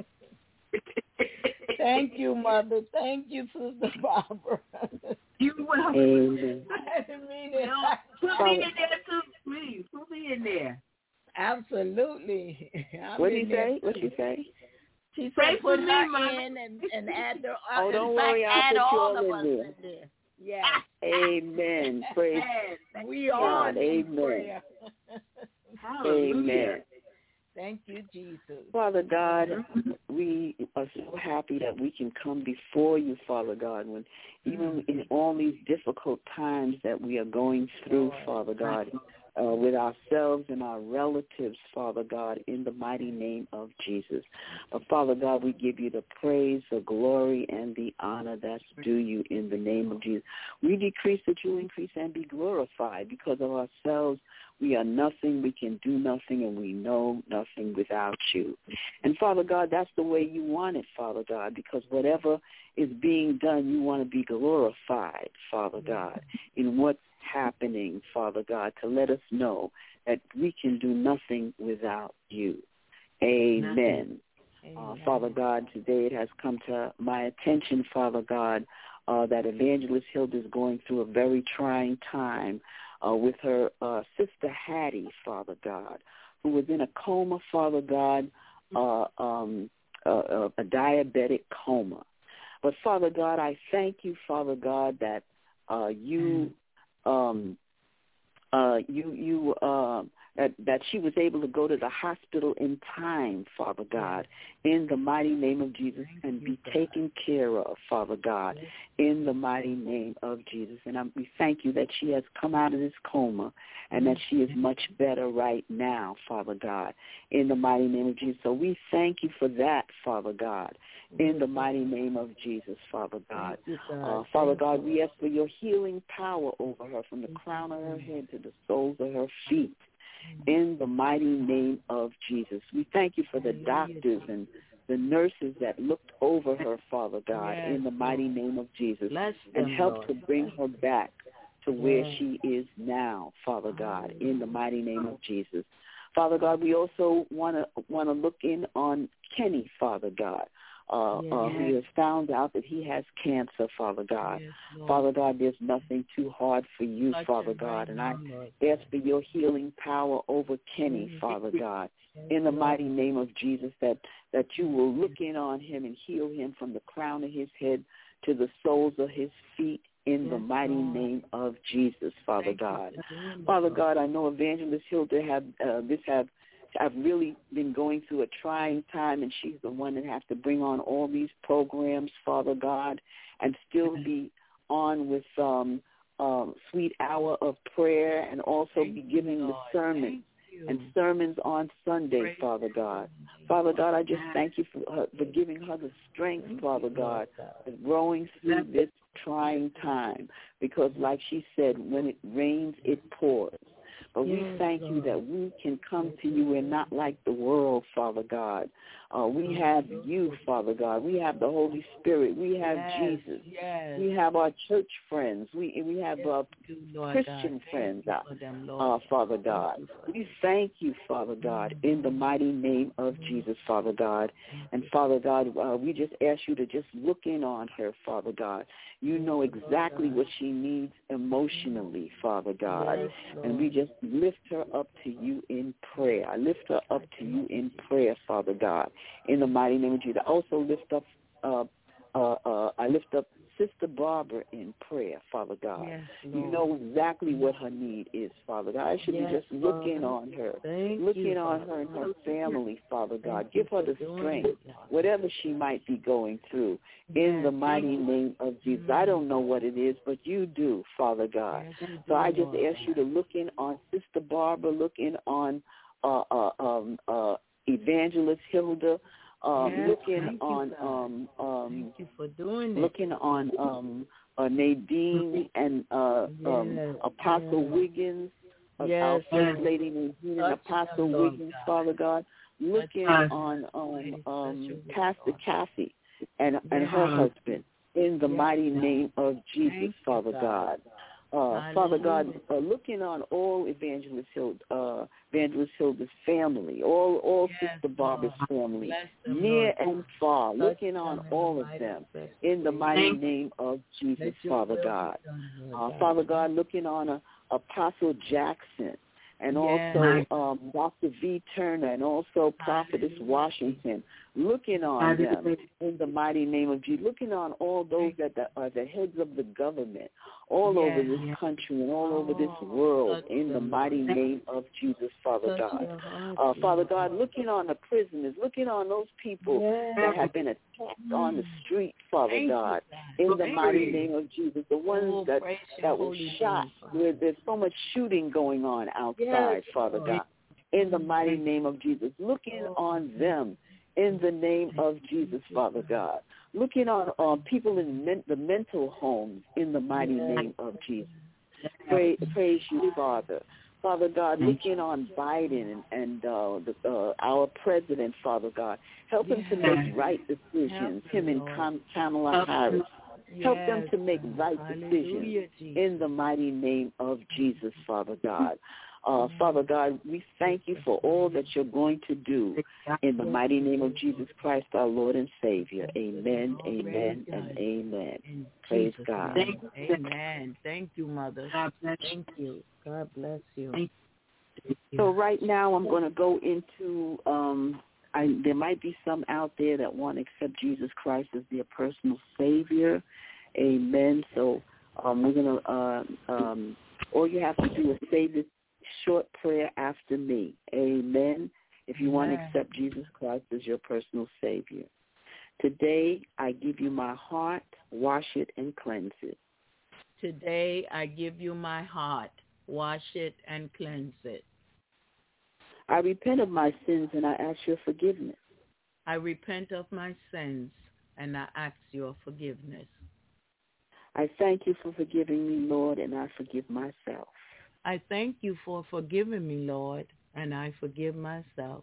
Thank you, Mother. Thank you, Sister Barbara.
You welcome.
Amen.
I didn't mean it.
No, put me in there too, please. Put me in there.
Absolutely.
What did he say? What did she say?
She
Pray
said
for
put
me,
her
Mother.
in and, and add the, uh,
Oh,
in
don't
fact,
worry, I'll
add
put you
all
all
of
in
us
there.
in there. Yes.
Amen. Praise
We all
God.
need
Amen.
prayer.
Hallelujah.
Amen.
Thank you, Jesus.
Father God, we are so happy that we can come before you, Father God, when even in all these difficult times that we are going through, Father God, uh, with ourselves and our relatives, Father God, in the mighty name of Jesus. But Father God, we give you the praise, the glory, and the honor that's due you in the name of Jesus. We decrease that you increase and be glorified. Because of ourselves, we are nothing, we can do nothing, and we know nothing without you. And Father God, that's the way you want it, Father God, because whatever is being done, you want to be glorified, Father God, in what's happening, Father God, to let us know that we can do nothing without you. Amen. Uh, Father God, today it has come to my attention, Father God, uh, that Evangelist Hilda is going through a very trying time uh, with her uh, sister Hattie, Father God, who was in a coma, Father God, uh, um, uh, a diabetic coma. But, Father God, I thank you, Father God, that uh, you um, uh, you you uh, that, that she was able to go to the hospital in time, Father God, in the mighty name of Jesus, and be taken care of, Father God, in the mighty name of Jesus. And I'm, we thank you that she has come out of this coma and that she is much better right now, Father God, in the mighty name of Jesus. So we thank you for that, Father God, in the mighty name of Jesus, Father God. Uh, Father God, we ask for your healing power over her from the crown of her head to the soles of her feet, in the mighty name of Jesus. We thank you for the doctors and the nurses that looked over her, Father God, yes, in the mighty name of Jesus, Bless and them, help Lord. to bring her back to where yes. she is now, Father God, in the mighty name of Jesus. Father God, we also want to want to look in on Kenny, Father God, uh,
Yes.
uh, who has found out that he has cancer, Father God.
Yes, Lord.
Father God, there's nothing too hard for you,
Touch
Father
him
God.
right
And
now,
I
Lord
ask
God.
for your healing power over Kenny,
Yes.
Father God.
Yes,
In the
Lord.
mighty name of Jesus, that, that you will look in on him and heal him from the crown of his head to the soles of his feet. In
Yes,
the mighty
Lord.
name of Jesus, Father
Thank you
God.
for doing it,
Father
Lord.
God, I know Evangelist Hilda have uh, this have I've really been going through a trying time, and she's the one that has to bring on all these programs, Father God, and still be on with um, um, Sweet Hour of Prayer, and also
Thank
be
you,
giving
Lord.
the sermon
Thank you.
and sermons on Sunday,
Praise
Father
your
God.
name,
Father
Lord.
God, I just thank you for, her, for giving her the strength,
Thank
Father
you,
God,
Lord God.
of growing through this trying time. Because like she said, when it rains, it pours. But we
Yes,
thank you
Lord.
that we can come to you and not like the world, Father God. Uh, we have you, Father God. We have the Holy Spirit. We have
Yes,
Jesus.
yes.
We have our church friends. We we have
Yes,
uh,
you, Lord
Christian
God.
friends,
Thank
uh,
you for them, Lord
uh,
God.
Father
Thank
God.
you for
We
them.
thank you, Father God, in the mighty name of Jesus, Father God. And Father God, uh, we just ask you to just look in on her, Father God. You know exactly what she needs emotionally, Father God.
Yes,
And we just lift her up to you in prayer. I lift her up to you in prayer, Father God, in the mighty name of Jesus. I also lift up, uh, uh, uh, I lift up Sister Barbara in prayer, Father God.
Yes,
you
Lord.
know exactly what her need is, Father God. I should
Yes,
be just looking
Father.
on her,
Thank
looking
you,
on
Father.
her and her family, Father God.
Thank you
Give her
for
the
doing
strength,
it, Lord.
whatever she might be going through, in
Yes,
the mighty
thank you.
name of Jesus. I don't know what it is, but you do, Father God.
Yes, you do,
So I just
Lord
ask you to look in on Sister Barbara, look in on uh, uh, um, uh, Evangelist Hilda, um,
Yes,
looking
thank you,
on
God.
um, um,
Thank you for doing it.
looking on um, uh, Nadine and uh, um,
Yes,
Apostle
yes.
Wiggins, uh,
Yes,
our First
Lord.
Lady Nadine and
Touch
Apostle
them, Lord
Wiggins,
God.
Father God, looking
Yes.
on um,
Mighty
um,
special way,
Pastor
Lord.
Kathy and and her
Yes.
husband, in the
Yes,
mighty
God.
name of Jesus,
Thank you,
Father
God.
God. Uh, Father God,
Hallelujah.
uh, looking on all Evangelist Hilda, uh, Evangelist Hilda's family, all all
Yes,
Sister Barbara's
Lord.
family,
Bless them,
near
Lord
and
God.
far,
Touch
looking
them
on
in a
all of
mighty
them,
special
in the
way.
mighty name of Jesus,
Let your
Father
will
God.
be done, Lord
Uh,
God.
Father God, looking on uh, Apostle Jackson, and
Yes.
also um, Doctor V. Turner, and also Prophetess
Hallelujah.
Washington, looking on them in the mighty name of Jesus, looking on all those that are the heads of the government all
Yes.
over this country and all over this
Oh,
world
touch
in the
them,
mighty
Lord.
name of Jesus, Father
Touch
God.
their hearts,
Uh, Father
Lord.
God, looking on the prisoners, looking on those people
Yes.
that have been attacked on the street, Father
Thank you,
God,
God.
in the
Thank
mighty
you.
name of Jesus, the ones
Oh,
that,
praise your
that were
holy
shot,
name, Father.
where there's so much shooting going on outside,
Yes,
Father
Lord.
God, in the mighty name of Jesus, looking
Oh,
on them in the name of Jesus, Father God, looking on uh, people in men- the mental homes in the mighty
yes.
name of Jesus. Pray, praise you, Father. Father God, looking on Biden and, and uh, the, uh, our president, Father God. Help him to
Yes.
make right decisions,
Help
him
him,
and
Lord.
Kam- Kamala Harris. Help them
Yes,
to make
God.
right
Hallelujah,
decisions
Jesus.
in the mighty name of Jesus, Father God. Uh, Father God, we thank you for all that you're going to do in the mighty name of Jesus Christ, our Lord and Savior. Amen, amen, and amen.
In
Praise
Jesus'
God.
name. Amen. Thank you, Mother.
God bless
Thank you. God bless you.
Thank
So right now I'm going to go into, um, I, there might be some out there that want to accept Jesus Christ as their personal Savior. Amen. So um, we're going to, uh, um, all you have to do is say this short prayer after me. Amen. If you want to accept Jesus Christ as your personal Savior. Today I give you my heart, wash it and cleanse it.
Today I give you my heart. Wash it and cleanse it.
I repent of my sins and I ask your forgiveness.
I repent of my sins and I ask your forgiveness.
I thank you for forgiving me, Lord, and I forgive myself.
I thank you for forgiving me, Lord, and I forgive myself.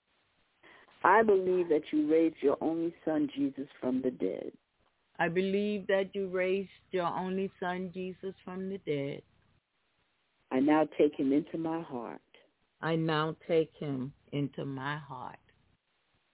I believe that you raised your only son, Jesus, from the dead.
I believe that you raised your only son, Jesus, from the dead.
I now take him into my heart.
I now take him into my heart.
And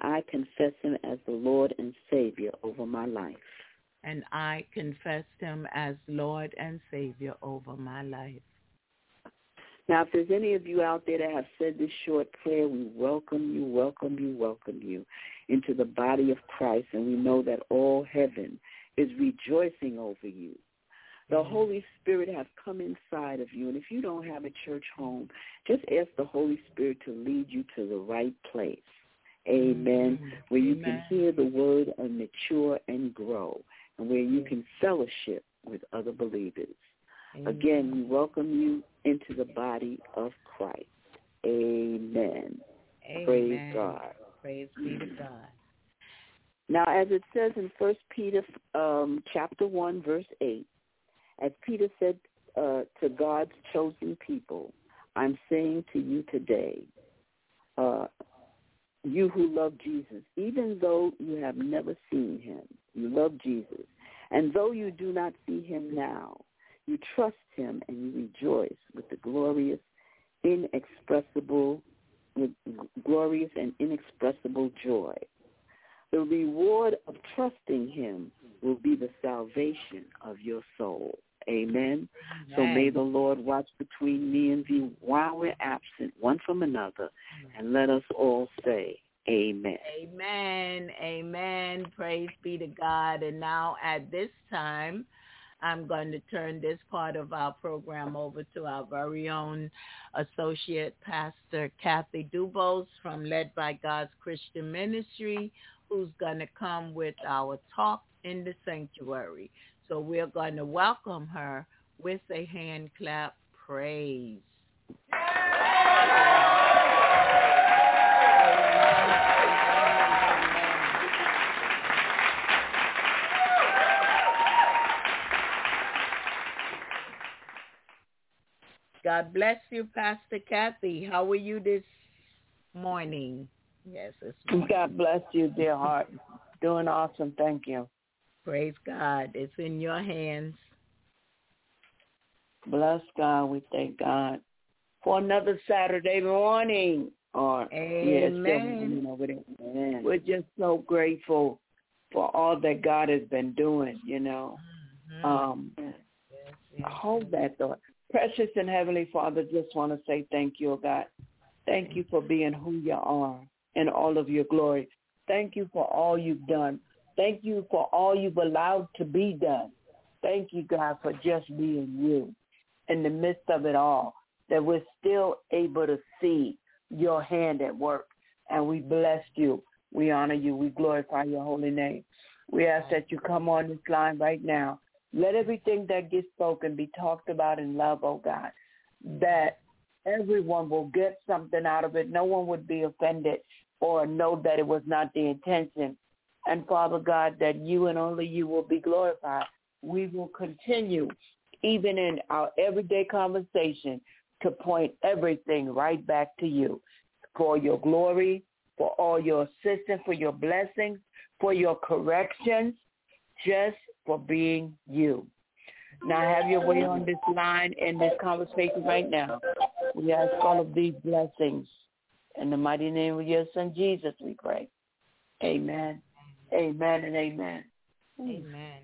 I confess him as the Lord and Savior over my life.
And I confess him as Lord and Savior over my life.
Now, if there's any of you out there that have said this short prayer, we welcome you, welcome you, welcome you into the body of Christ, and we know that all heaven is rejoicing over you. The mm-hmm. Holy Spirit has come inside of you, and if you don't have a church home, just ask the Holy Spirit to lead you to the right place. Amen. Mm-hmm. Where you Amen. Can hear the word and mature and grow, and where you can fellowship with other believers. Amen. Again, we welcome you into the body of Christ. Amen.
Amen.
Praise God.
Praise be to God.
Now, as it says in First Peter um, chapter one, verse eight, as Peter said uh, to God's chosen people, I'm saying to you today, uh, you who love Jesus, even though you have never seen him, you love Jesus. And though you do not see him now, you trust him and you rejoice with the glorious, inexpressible, with glorious and inexpressible joy. The reward of trusting him will be the salvation of your soul. Amen. Amen. So may the Lord watch between me and thee while we're absent one from another, and let us all say amen.
Amen. Amen. Praise be to God. And now at this time, I'm going to turn this part of our program over to our very own Associate Pastor Kathy Dubose from Led by God's Christian Ministry, who's going to come with our talk in the sanctuary. So we're going to welcome her with a hand clap praise. God bless you, Pastor Kathy. How are you this morning? Yes, it's morning.
God bless you, dear heart. Doing awesome. Thank you.
Praise God. It's in your hands.
Bless God. We thank God for another Saturday morning. Or
Amen.
Yes, Amen. We're just so grateful for all that God has been doing, you know. Mm-hmm. Um, yes, yes, hold that thought. Precious and Heavenly Father, just want to say thank you, oh God. Thank you for being who you are in all of your glory. Thank you for all you've done. Thank you for all you've allowed to be done. Thank you, God, for just being you in the midst of it all, that we're still able to see your hand at work. And we bless you. We honor you. We glorify your holy name. We ask that you come on this line right now. Let everything that gets spoken be talked about in love, oh God, that everyone will get something out of it. No one would be offended or know that it was not the intention. And, Father God, that you and only you will be glorified. We will continue, even in our everyday conversation, to point everything right back to you for your glory, for all your assistance, for your blessings, for your corrections, just for being you. Now have your way on this line in this conversation right now. We ask all of these blessings. In the mighty name of your son, Jesus, we pray. Amen. Amen and amen.
Amen.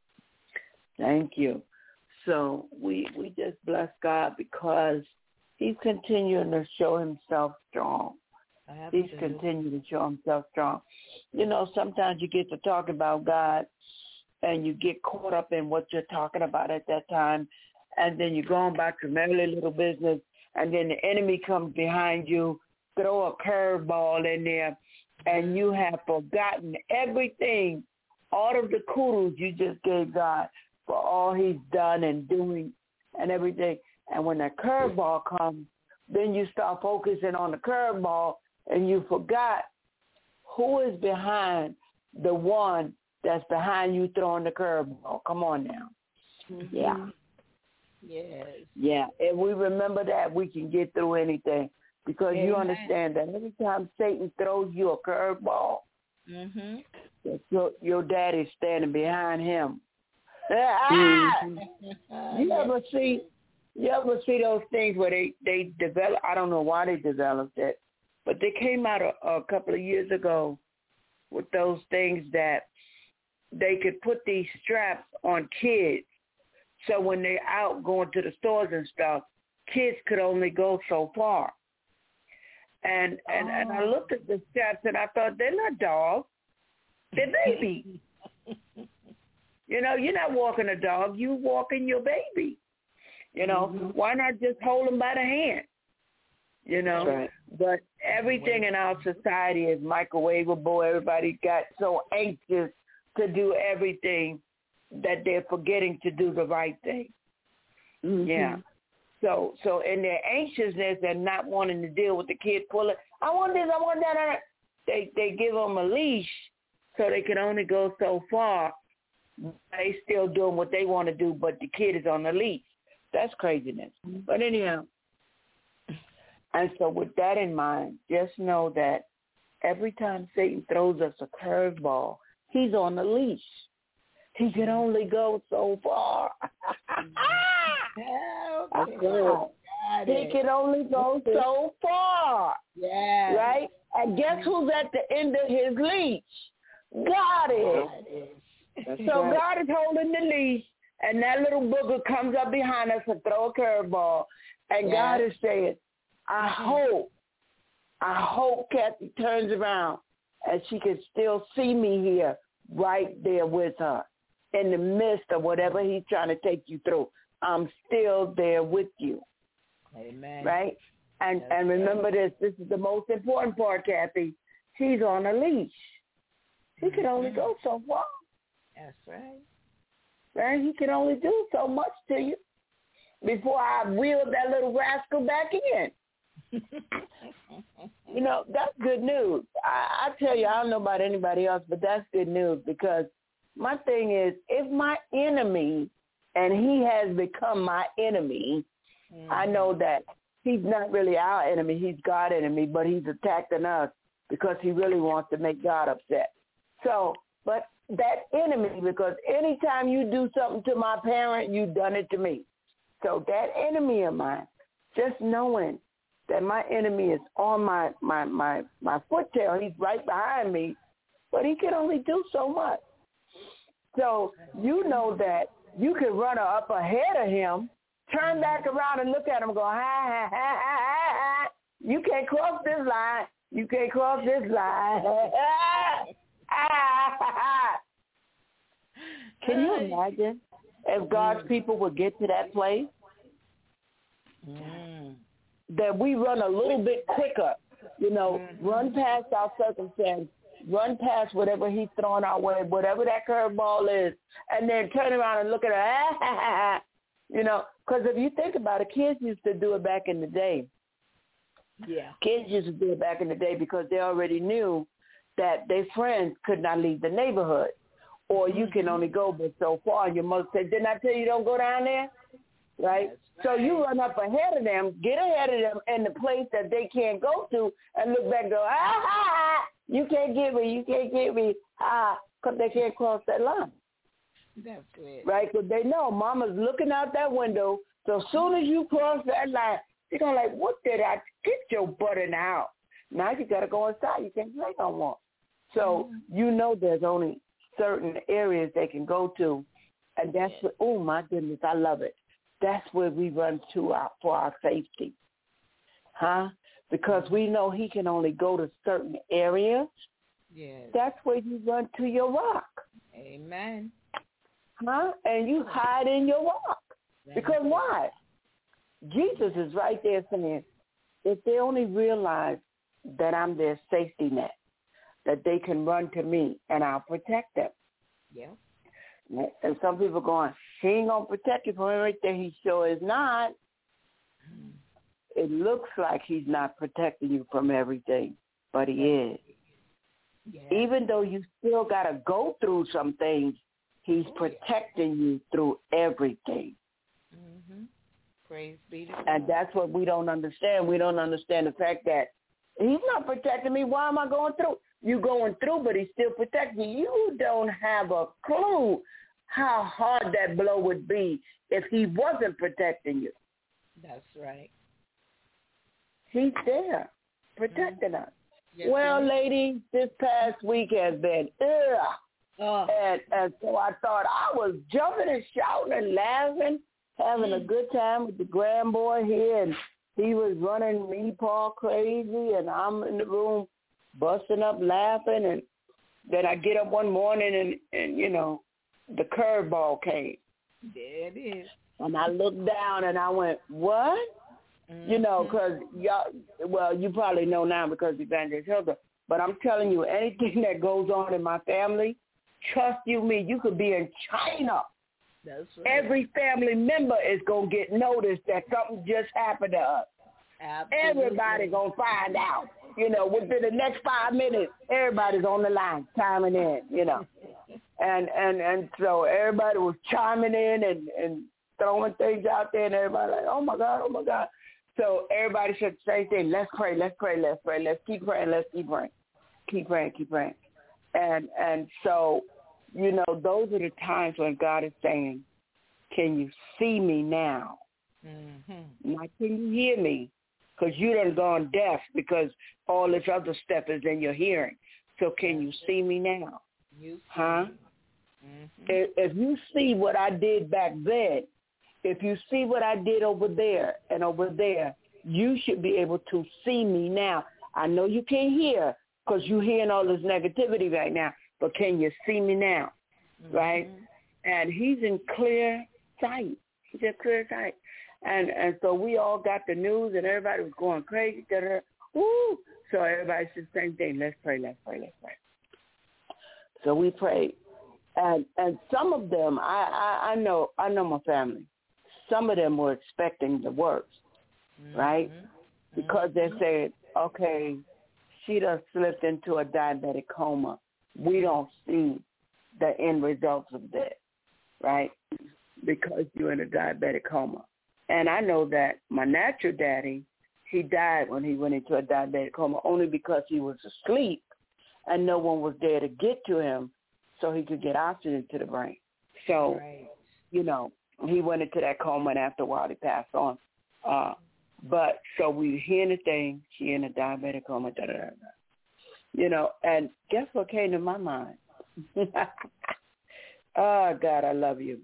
Thank you. So we we just bless God because he's continuing to show himself strong. He's continuing to show himself strong. You know, sometimes you get to talk about God and you get caught up in what you're talking about at that time, and then you're going back to merely little business, and then the enemy comes behind you, throw a curveball in there, and you have forgotten everything, all of the kudos you just gave God for all he's done and doing and everything. And when that curveball comes, then you start focusing on the curveball, and you forgot who is behind the one that's behind you throwing the curveball. Come on now.
Mm-hmm.
Yeah.
Yes.
Yeah. If we remember that, we can get through anything. Because Amen. You understand that every time Satan throws you a curveball,
mm-hmm.
your, your daddy's standing behind him. Mm-hmm. You ever see you ever see those things where they, they develop, I don't know why they developed it, but they came out a, a couple of years ago with those things that they could put these straps on kids. So when they're out going to the stores and stuff, kids could only go so far. And and, oh. and I looked at the straps and I thought, they're not dogs. They're babies. You know, you're not walking a dog. You're walking your baby. You know, mm-hmm. why not just hold them by the hand? You know, right. But everything in our society is microwavable. Everybody got so anxious to do everything that they're forgetting to do the right thing. Mm-hmm. Yeah. So, so in their anxiousness and not wanting to deal with the kid pulling, I want this, I want that. They they give them a leash so they can only go so far. They still doing what they want to do, but the kid is on the leash. That's craziness. Mm-hmm. But anyhow. And so with that in mind, just know that every time Satan throws us a curveball, he's on the leash. He can only go so far. He can only go so far. Yeah. Right? And guess who's at the end of his leash? God is. That's so right. God is holding the leash, and that little booger comes up behind us and throw a curveball. And yeah. God is saying, I hope, I hope Kathy turns around and she can still see me here right there with her in the midst of whatever he's trying to take you through. I'm still there with you. Amen. Right? And That's and remember right. this, this is the most important part, Kathy. He's on a leash. He mm-hmm. can only go so far. That's right. Right? He can only do so much to you before I wheel that little rascal back in. You know, that's good news. I, I tell you, I don't know about anybody else, but that's good news because my thing is, if my enemy, and he has become my enemy, mm-hmm. I know that he's not really our enemy, he's God's enemy, but he's attacking us because he really wants to make God upset. So, but that enemy, because anytime you do something to my parent, you've done it to me. So that enemy of mine, just knowing that my enemy is on my, my, my, my foot tail. He's right behind me, but he can only do so much. So you know that you can run up ahead of him, turn back around and look at him and go, ha, ha, ha, ha, ha, ha. You can't cross this line. You can't cross this line. Can you imagine if God's people would get to that place? Mm. That we run a little bit quicker, you know, mm-hmm. run past our circumstance, run past whatever he's throwing our way, whatever that curveball is, and then turn around and look at it, you know, because if you think about it, kids used to do it back in the day. Yeah. Kids used to do it back in the day because they already knew that their friends could not leave the neighborhood, or mm-hmm. you can only go but so far. And your mother said, didn't I tell you don't go down there? Right? So you run up ahead of them, get ahead of them in the place that they can't go to, and look back and go, ah, ah, ah, you can't get me, you can't get me, ah, because they can't cross that line. That's it. Right? Because they know Mama's looking out that window, so as soon as you cross that line, they're going to like, what did I, get your butt in the house. Now you got to go inside. You can't play no more. So mm-hmm. you know there's only certain areas they can go to, and that's, yeah. oh, my goodness, I love it. That's where we run to our, for our safety, huh? Because we know he can only go to certain areas. Yes. That's where you run to your rock. Amen. Huh? And you hide in your rock. Because why? Jesus is right there saying, if they only realize that I'm their safety net, that they can run to me and I'll protect them. Yeah. And some people going, he ain't going to protect you from everything. He sure is not. Mm. It looks like he's not protecting you from everything, but he is. Yeah. Even though you still got to go through some things, he's oh, protecting yeah. you through everything. Mm-hmm. Praise be to God. And that's what we don't understand. We don't understand the fact that he's not protecting me. Why am I going through? You're going through, but he's still protecting you. You don't have a clue how hard that blow would be if he wasn't protecting you. That's right. He's there. protecting
Mm-hmm.
us.
Yes,
well,
yes.
ladies, this past week has been ugh.
Oh.
And, and so I thought I was jumping and shouting and laughing, having a good time with the grand boy here, and he was running me paw crazy, and I'm in the room busting up laughing, and then I get up one morning and, and you know, the curveball came.
There it is.
And I looked down and I went, what? Mm-hmm. You know, because y'all, well, you probably know now because Evangelist Hilda, but I'm telling you, anything that goes on in my family, trust you me, you could be in China.
That's right.
Every family member is going to get noticed that something just happened to us.
Absolutely.
Everybody going to find out. You know, within the next five minutes, everybody's on the line chiming in, you know. and and and so everybody was chiming in and, and throwing things out there, and everybody like, oh, my God, oh, my God. So everybody said the same thing. Let's pray, let's pray, let's pray. Let's keep praying, let's keep praying. Keep praying, keep praying. And and so, you know, those are the times when God is saying, can you see me now? Mm-hmm. Not can you hear me? Because you done gone deaf because all this other stuff is in your hearing. So can you see me now?
You see.
Huh?
Mm-hmm.
If, if you see what I did back then, if you see what I did over there and over there, you should be able to see me now. I know you can't hear because you're hearing all this negativity right now, but can you see me now? Mm-hmm. Right? And he's in clear sight. He's in clear sight. And and so we all got the news, and everybody was going crazy. Da, da, da. Woo! So everybody said the same thing. Let's pray, let's pray, let's pray. So we prayed. And and some of them, I, I, I know I know my family. Some of them were expecting the worst, mm-hmm. right? Because they said, okay, she done slipped into a diabetic coma. We don't see the end results of that, right? Because you're in a diabetic coma. And I know that my natural daddy, he died when he went into a diabetic coma only because he was asleep and no one was there to get to him so he could get oxygen to the brain. So, right. you know, he went into that coma, and after a while he passed on. Uh, but so we hearing the thing, she in a diabetic coma, da da da da. You know, and guess what came to my mind? Oh, God, I love you.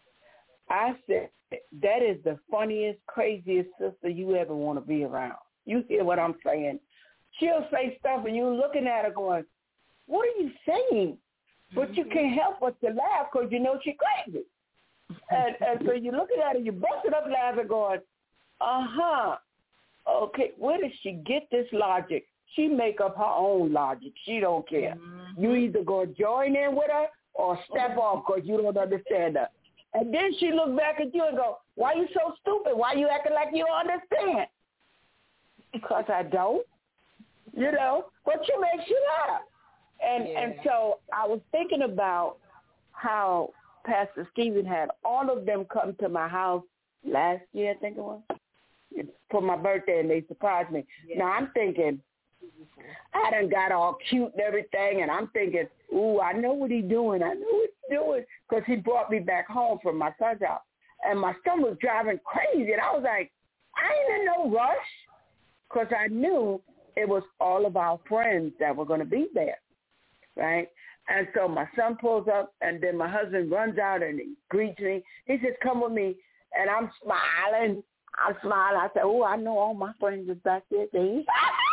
I said, that is the funniest, craziest sister you ever want to be around. You hear what I'm saying? She'll say stuff, and you're looking at her going, what are you saying? But mm-hmm. you can't help but to laugh because you know she's crazy. and, and so you're looking at her, you're busting up laughing going, uh-huh, okay, where does she get this logic? She make up her own logic. She don't care. Mm-hmm. You either go join in with her or step off because you don't understand her. And then she look back at you and go, why you so stupid? Why you acting like you don't understand? Because I don't, you know, but she makes you laugh. And yeah. and so I was thinking about how Pastor Stephen had all of them come to my house last year, I think it was, for my birthday, and they surprised me. Yeah. Now I'm thinking, I done got all cute and everything, and I'm thinking, ooh, I know what he's doing. I know what he's doing, because he brought me back home from my son's house. And my son was driving crazy, and I was like, I ain't in no rush, because I knew it was all of our friends that were going to be there, right? And so my son pulls up, and then my husband runs out and he greets me. He says, come with me, and I'm smiling. I'm smiling. I said, oh, I know all my friends is back there. He's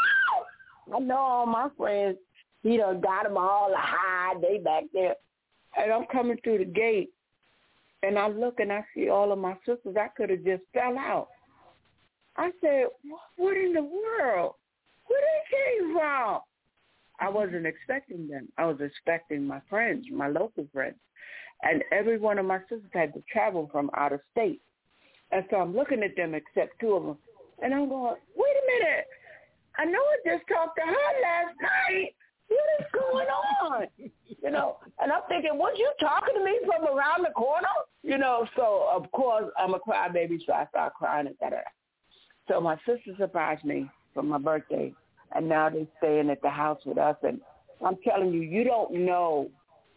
I know all my friends. He done got them all to hide. They back there. And I'm coming through the gate, and I look, and I see all of my sisters. I could have just fell out. I said, what in the world? Where they came from? I wasn't expecting them. I was expecting my friends, my local friends. And every one of my sisters had to travel from out of state. And so I'm looking at them except two of them. And I'm going, wait a minute. I know I just talked to her last night. What is going on? You know, and I'm thinking, was you talking to me from around the corner? You know, so, of course, I'm a crybaby, so I start crying and da-da-da. So my sister surprised me for my birthday, and now they're staying at the house with us. And I'm telling you, you don't know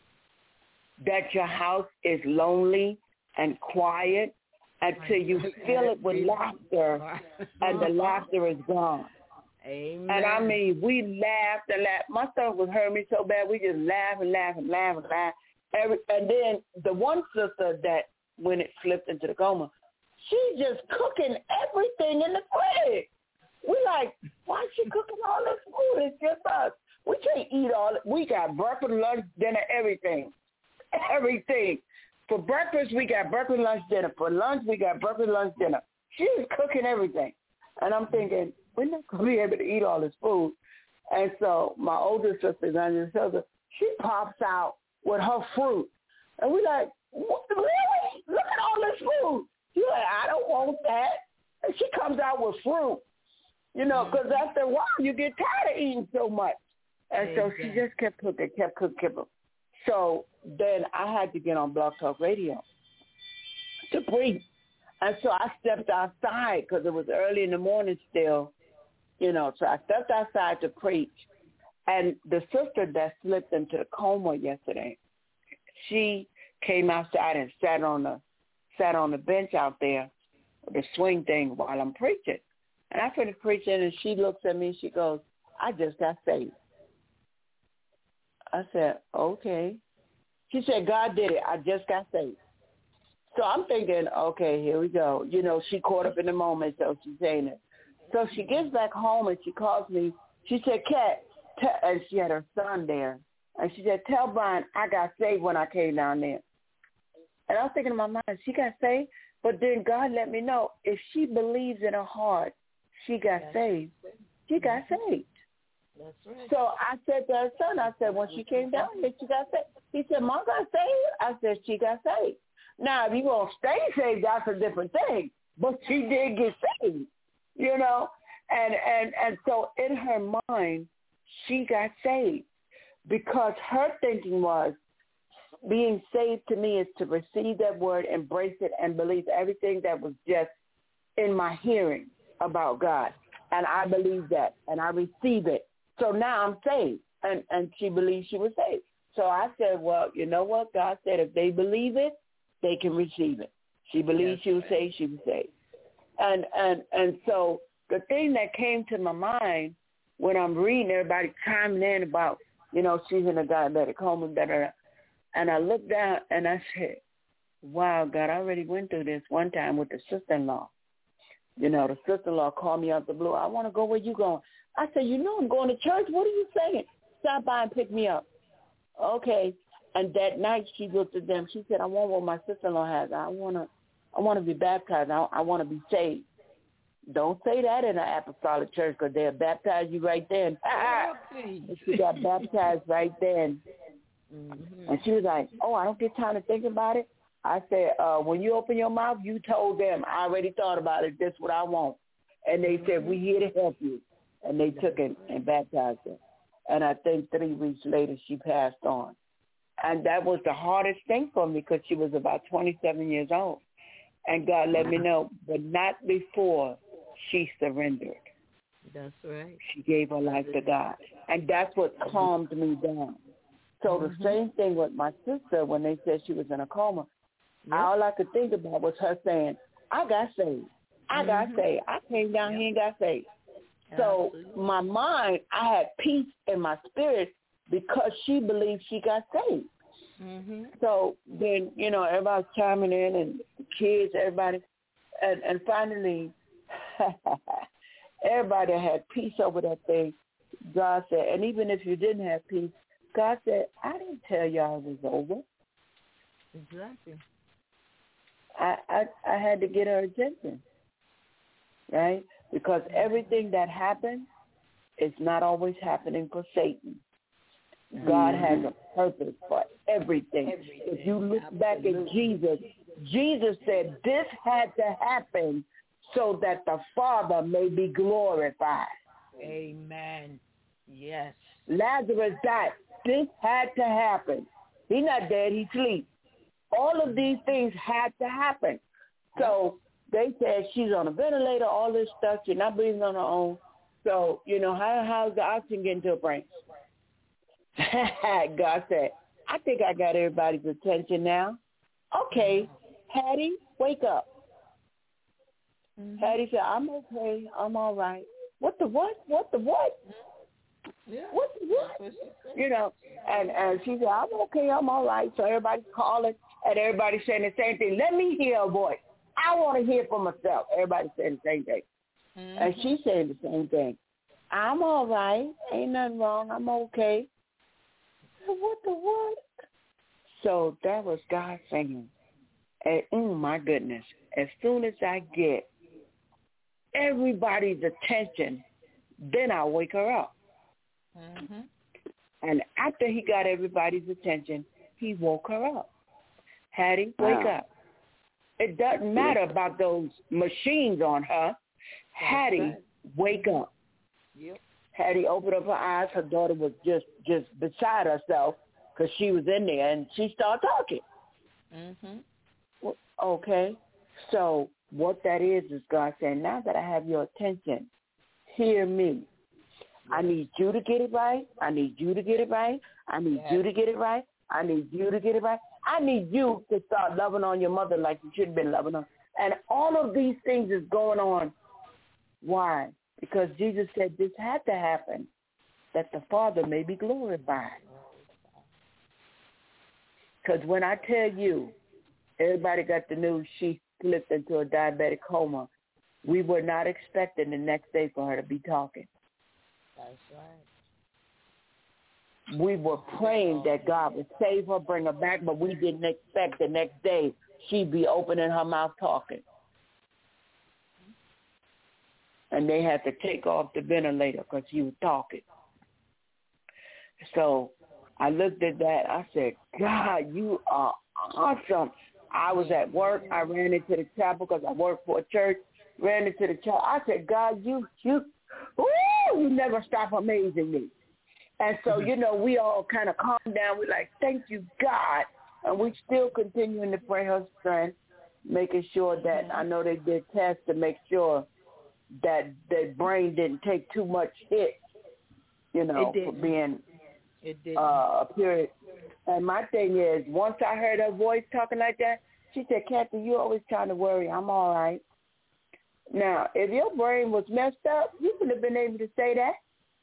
that your house is lonely and quiet until you fill it with laughter, and the laughter is gone.
Amen.
And I mean, we laughed and laughed. My stomach was hurting me so bad. We just laughed and laughed and laughed and laughed. Every, and then the one sister that, when it slipped into the coma, she just cooking everything in the fridge. We like, why is she cooking all this food? It's just us. We can't eat all it. We got breakfast, lunch, dinner, everything. Everything. For breakfast, we got breakfast, lunch, dinner. For lunch, we got breakfast, lunch, dinner. She was cooking everything. And I'm thinking, we're not going to be able to eat all this food. And so my older sister, Angela Silva, she pops out with her fruit. And we like, what, really? Look at all this food. She's like, I don't want that. And she comes out with fruit, you know, because mm-hmm. after a while you get tired of eating so much. And exactly. so she just kept cooking, kept cooking, kept cooking. So then I had to get on Blog Talk Radio to preach. And so I stepped outside because it was early in the morning still, you know, so I stepped outside to preach. And the sister that slipped into the coma yesterday, she came outside and sat on the sat on the bench out there, the swing thing, while I'm preaching. And I finished preaching, and she looks at me and she goes, I just got saved. I said, okay. She said, God did it. I just got saved. So I'm thinking, okay, here we go. You know, she caught up in the moment, so she's saying it. So she gets back home, and she calls me. She said, Kat, t-, and she had her son there. And she said, tell Brian I got saved when I came down there. And I was thinking in my mind, she got saved? But then God let me know, if she believes in her heart she got yes. saved, she got saved.
That's right.
So I said to her son, I said, when she came down here, she got saved. He said, Mom got saved? I said, she got saved. Now, if you're going to stay saved, that's a different thing. But she did get saved, you know. And, and, and so in her mind, she got saved because her thinking was, being saved to me is to receive that word, embrace it, and believe everything that was just in my hearing about God. And I believe that, and I receive it. So now I'm saved, and, and she believed she was saved. So I said, well, you know what? God said if they believe it, they can receive it. She believed yes, she was saved, she was saved. And, and, and so the thing that came to my mind when I'm reading everybody chiming in about, you know, she's in a diabetic coma, da, da, da. And I looked down and I said, wow, God, I already went through this one time with the sister-in-law. You know, the sister-in-law called me out the blue. I want to go where you going. I said, you know I'm going to church. What are you saying? Stop by and pick me up. Okay. And that night she looked at them. She said, I want what my sister-in-law has. I want to I want to be baptized. I, I want to be saved. Don't say that in an apostolic church because they'll baptize you right then. And she got baptized right then. Mm-hmm. And she was like, oh, I don't get time to think about it. I said, uh, when you open your mouth, you told them, I already thought about it. This is what I want. And they said, we're here to help you. And they took it and baptized her. And I think three weeks later, she passed on. And that was the hardest thing for me because she was about twenty-seven years old. And God let me know, but not before she surrendered.
That's right.
She gave her life to God. And that's what calmed me down. So the mm-hmm. same thing with my sister when they said she was in a coma. Yep. All I could think about was her saying, I got saved. I mm-hmm. got saved. I came down yep. here and got saved. So Absolutely. My mind, I had peace in my spirit because she believed she got saved. Mm-hmm. So then, you know, everybody's chiming in and kids, everybody. And, and finally, everybody had peace over that thing. God said, and even if you didn't have peace, God said, I didn't tell y'all it was over.
Exactly.
I, I I had to get her attention, right? Because everything that happens is not always happening for Satan. God mm-hmm. has a purpose for everything. everything. If you look Absolutely. Back at Jesus, Jesus said this had to happen so that the Father may be glorified.
Amen. Yes.
Lazarus died. This had to happen. He's not dead, he's asleep. All of these things had to happen. So they said she's on a ventilator, all this stuff. She's not breathing on her own. So, you know, how how's the oxygen getting to her brain? God said, I think I got everybody's attention now. Okay, Hattie, wake up. Mm-hmm. Hattie said, I'm okay. I'm all right. what the what? What the what?
Yeah.
What the what? You know, and, and she said, I'm okay, I'm all right. So everybody's calling, and everybody's saying the same thing. Let me hear a voice. I want to hear for myself. Everybody's saying the same thing. Mm-hmm. And she's saying the same thing. I'm all right. Ain't nothing wrong. I'm okay. What the what? So that was God singing. And, oh, my goodness. As soon as I get everybody's attention, then I'll wake her up. Mm-hmm. And after he got everybody's attention, he woke her up. Hattie, wake wow. up. It doesn't matter about those machines on her. That's Hattie, right. wake up. Yep. Hattie opened up her eyes. Her daughter was just, just beside herself because she was in there, and she started talking. Mm-hmm. Well, okay. So what that is is God saying, now that I have your attention, hear me. I need you to get it right. I need you to get it right. I need yes. you to get it right. I need you to get it right. I need you to start loving on your mother like you should have been loving on. And all of these things is going on. Why? Because Jesus said this had to happen, that the Father may be glorified. Because when I tell you, everybody got the news she slipped into a diabetic coma, we were not expecting the next day for her to be talking. That's right. We were praying that God would save her, bring her back, but we didn't expect the next day she'd be opening her mouth talking. And they had to take off the ventilator because she was talking. So I looked at that. I said, God, you are awesome. I was at work. I ran into the chapel because I work for a church. Ran into the chapel. I said, God, you, you, woo, you never stop amazing me. And so, you know, we all kind of calmed down. We're like, thank you, God. And we still continuing to pray her strength, making sure that I know they did tests to make sure that the brain didn't take too much hit, you know, for being it did. Uh, a period. And my thing is, once I heard her voice talking like that, she said, Kathy, you always trying to worry. I'm all right. Now, if your brain was messed up, you could have been able to say that.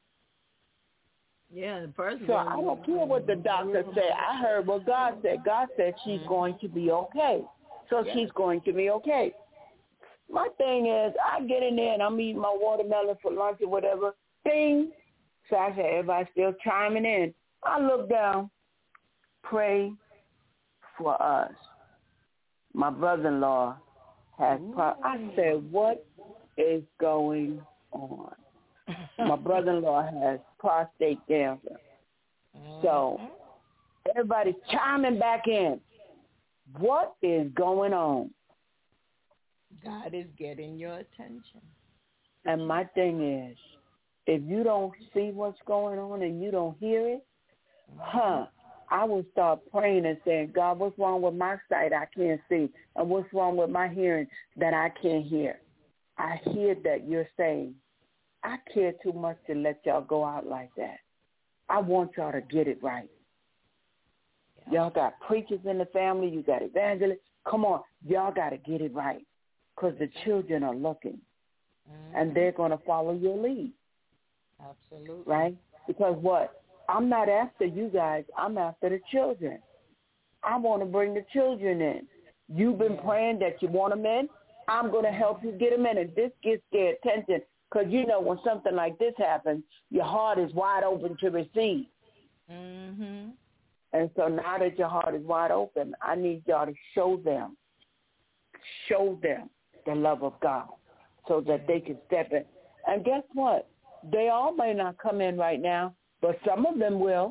Yeah, the person.
So I don't care what the doctor said. I heard what God said. God said she's mm-hmm. going to be okay. So yeah. she's going to be okay. My thing is, I get in there and I'm eating my watermelon for lunch or whatever. Bing. So I said, everybody's still chiming in. I look down. Pray for us. My brother-in-law has. Pro- I said, what is going on? My brother-in-law has prostate cancer. So everybody's chiming back in. What is going on?
God is getting your attention.
And my thing is, if you don't see what's going on and you don't hear it, huh, I will start praying and saying, God, what's wrong with my sight I can't see? And what's wrong with my hearing that I can't hear? I hear that you're saying, I care too much to let y'all go out like that. I want y'all to get it right. Yeah. Y'all got preachers in the family. You got evangelists. Come on. Y'all got to get it right because the children are looking, mm-hmm. and they're going to follow your lead.
Absolutely.
Right? Because what? I'm not after you guys. I'm after the children. I want to bring the children in. You've been yeah. praying that you want them in. I'm going to help you get them in, and this gets their attention. Because, you know, when something like this happens, your heart is wide open to receive. Mm-hmm. And so now that your heart is wide open, I need y'all to show them, show them the love of God so that they can step in. And guess what? They all may not come in right now, but some of them will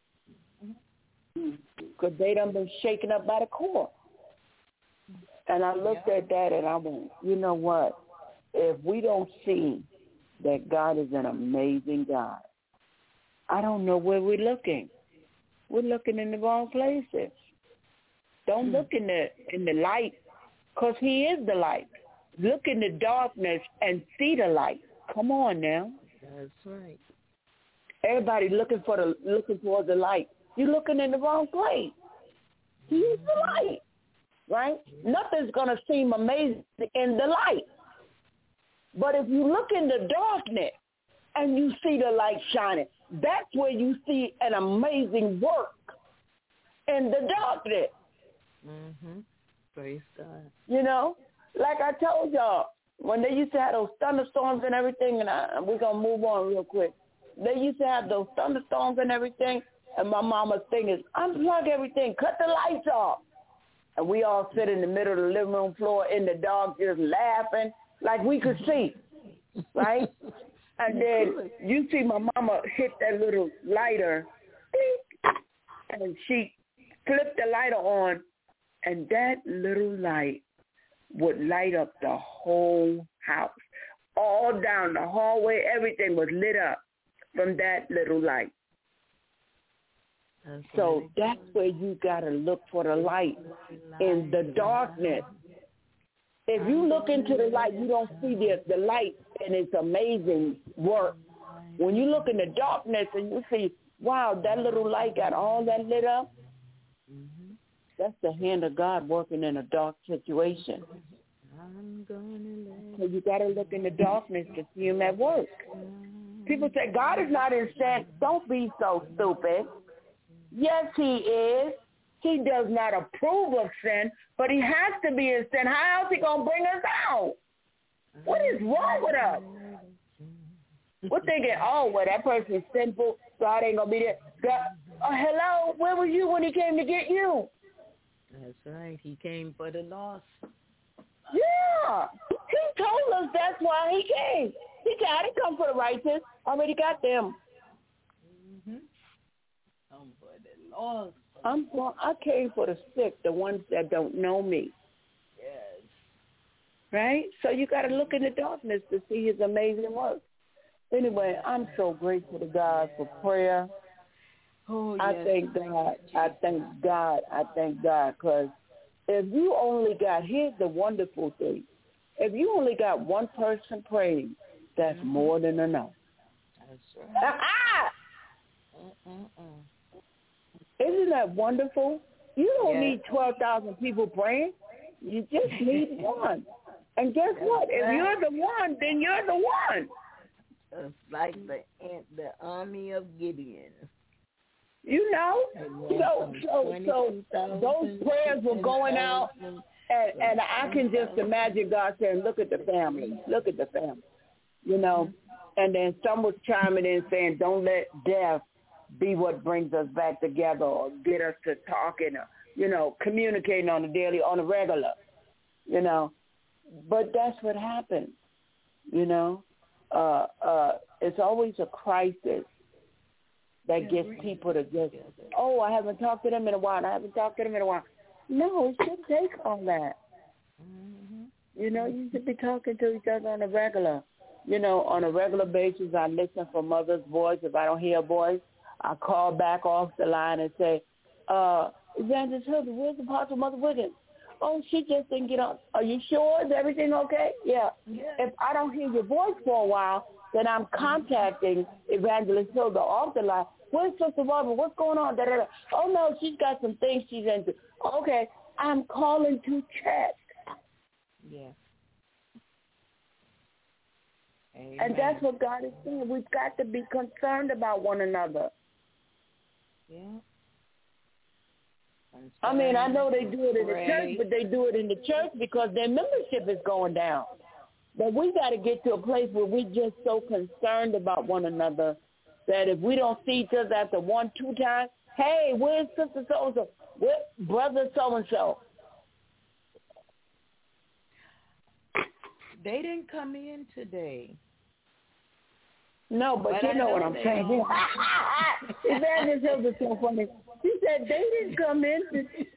because they done been shaken up by the core. And I looked yeah. at that and I went, you know what? If we don't see that God is an amazing God, I don't know where we're looking. We're looking in the wrong places. Don't look in the in the light, because he is the light. Look in the darkness and see the light. Come on now.
That's right.
Everybody looking for the looking for the light. You're looking in the wrong place. He is the light, right? Nothing's gonna seem amazing in the light. But if you look in the darkness and you see the light shining, that's where you see an amazing work in the darkness.
Mm-hmm. Praise God.
You know, like I told y'all, when they used to have those thunderstorms and everything, and, I, and we're going to move on real quick. They used to have those thunderstorms and everything, and my mama's thing is, unplug everything, cut the lights off. And we all sit in the middle of the living room floor in the dark just laughing like we could see, right? And then you see my mama hit that little lighter, and she flipped the lighter on, and that little light would light up the whole house. All down the hallway, everything was lit up from that little light. That's so right. That's where you got to look for the light in the darkness. If you look into the light, you don't see the, the light and its amazing work. When you look in the darkness and you see, wow, that little light got all that lit up, mm-hmm. That's the hand of God working in a dark situation. So you got to look in the darkness to see him at work. People say, God is not in sin. Don't be so stupid. Yes, he is. He does not approve of sin, but he has to be in sin. How else is he going to bring us out? What is wrong with us? We're thinking, oh, well, that person's sinful. God ain't going to be there. God, oh, hello, where was you when he came to get you?
That's right. He came for the lost.
Yeah. He told us that's why he came. He said, I didn't come for the righteous. I already got them.
Mm-hmm. I'm for the lost.
I'm for, I came for the sick, the ones that don't know me.
Yes.
Right? So you got to look in the darkness to see his amazing work. Anyway, I'm so grateful to God for prayer.
Oh,
I
yes.
thank God. I thank God. I thank God. Because if you only got, here's the wonderful thing. If you only got one person praying, that's mm-hmm. more than enough.
That's right.
Isn't that wonderful? You don't
yes.
need twelve thousand people praying. You just need one. And guess that's what? Right. If you're the one, then you're the one.
It's like the the army of Gideon.
You know, so so so those prayers were going out, and, and I can just imagine God saying, "Look at the family, look at the family," you know. And then some was chiming in saying, "Don't let death be what brings us back together or get us to talking, or, you know, communicating on a daily, on a regular, you know." But that's what happens, you know. Uh, uh, it's always a crisis that gets people to just, oh, I haven't talked to them in a while. I haven't talked to them in a while. No, it shouldn't take all that. Mm-hmm. You know, you should be talking to each other on a regular. You know, on a regular basis, I listen for mother's voice. If I don't hear a voice, I call back off the line and say, uh, Evangelist Hilda, where's Apostle Mother Wiggins? Oh, she just didn't get on. Are you sure? Is everything okay? Yeah. yeah. If I don't hear your voice for a while, then I'm contacting Evangelist Hilda off the line. Where's Sister Barbara? What's going on? Da, da, da. Oh, no, she's got some things she's into. Okay, I'm calling to check.
Yeah. Amen.
And that's what God is saying. We've got to be concerned about one another.
Yeah.
I mean, I know they do it in the church, but they do it in the church because their membership is going down. But we got to get to a place where we're just so concerned about one another that if we don't see each other after one, two times, hey, where's Sister So-and-so? Where's Brother So-and-so?
They didn't come in today.
No, but, but you know, know what I'm saying. Evangelist Hilda is so funny. She said they didn't come in today.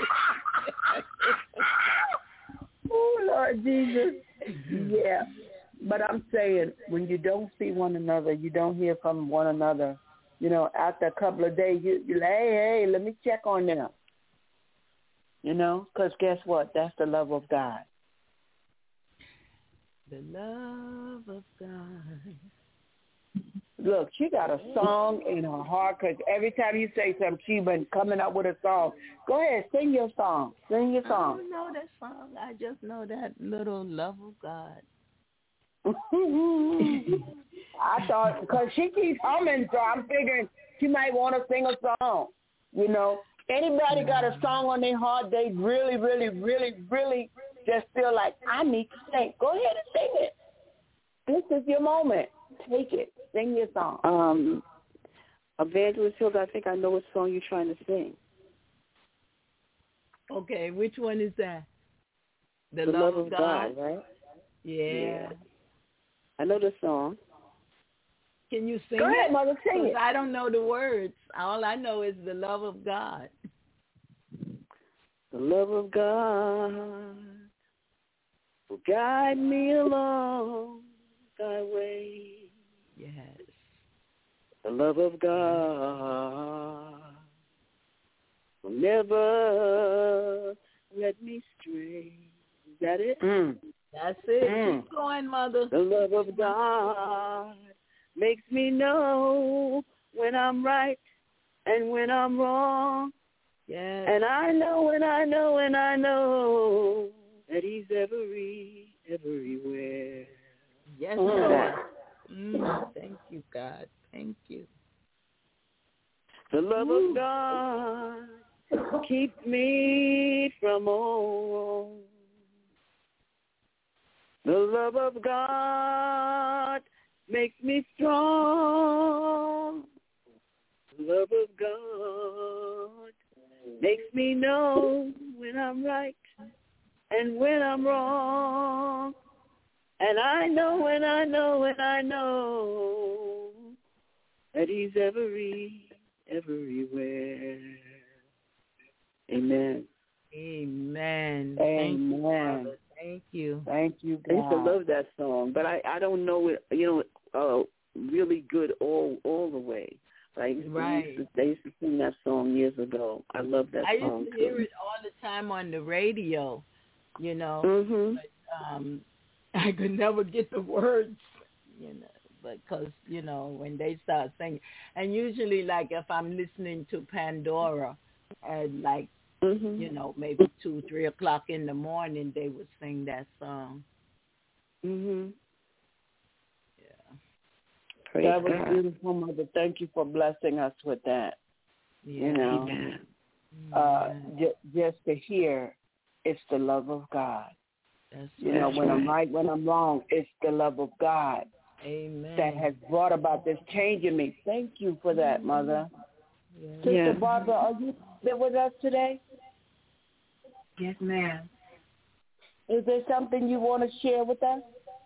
Oh, Lord Jesus. Yeah. But I'm saying, when you don't see one another, you don't hear from one another, you know, after a couple of days, you, you're like, hey, hey, let me check on them. You know, because guess what? That's the love of God.
The love of God.
Look, she got a song in her heart because every time you say something, she's been coming up with a song. Go ahead, sing your song. Sing your song.
I don't know that song. I just know that little love of God.
I thought, because she keeps humming, so I'm figuring she might want to sing a song. You know, anybody got a song on their heart they really, really, really, really just feel like, I need to sing. Go ahead and sing it. This is your moment. Take it. Sing your song.
Um, Evangelist Hilda, I think I know what song you're trying to sing.
Okay, which one is that? The,
the
Love,
Love of God, God right?
Yeah.
yeah. I know the song.
Can you sing
Go
it?
ahead, Mother, sing it.
I don't know the words. All I know is the love of God.
The love of God will guide me along thy way.
Yes.
The love of God will never let me stray. Is that it?
Mm.
That's it.
Mm.
Keep going, Mother.
The love of God makes me know when I'm right and when I'm wrong.
Yes.
And I know and I know and I know that he's every, everywhere.
Yes,
Mm.
Lord. Mm. Thank you, God. Thank you.
The love Ooh. of God keeps me from all wrong. The love of God makes me strong. The love of God makes me know when I'm right and when I'm wrong. And I know and I know and I know that he's every, everywhere. Amen.
Amen.
Amen.
Thank you.
Thank you, God.
I used to love that song, but I, I don't know it, you know, uh, really good all all the way. But I used,
right.
to, used to, they used to sing that song years ago. I love that
I
song,
used to
too.
hear it all the time on the radio, you know.
Mm-hmm.
But um, I could never get the words, you know, because, you know, when they start singing. And usually, like, if I'm listening to Pandora at, like, mm-hmm. you know, maybe two, three o'clock in the morning, they would sing that song.
Mm-hmm.
Yeah.
Praise that was God. Beautiful, Mother. Thank you for blessing us with that.
Yeah.
You know,
Amen.
uh, j- just to hear, it's the love of God.
That's
you
right.
know, when I'm right, when I'm wrong, it's the love of God.
Amen.
That has brought about this change in me. Thank you for that, Mother.
Yeah.
Sister yeah. Barbara, are you there with us today?
Yes, ma'am.
Is there something you want to share with us?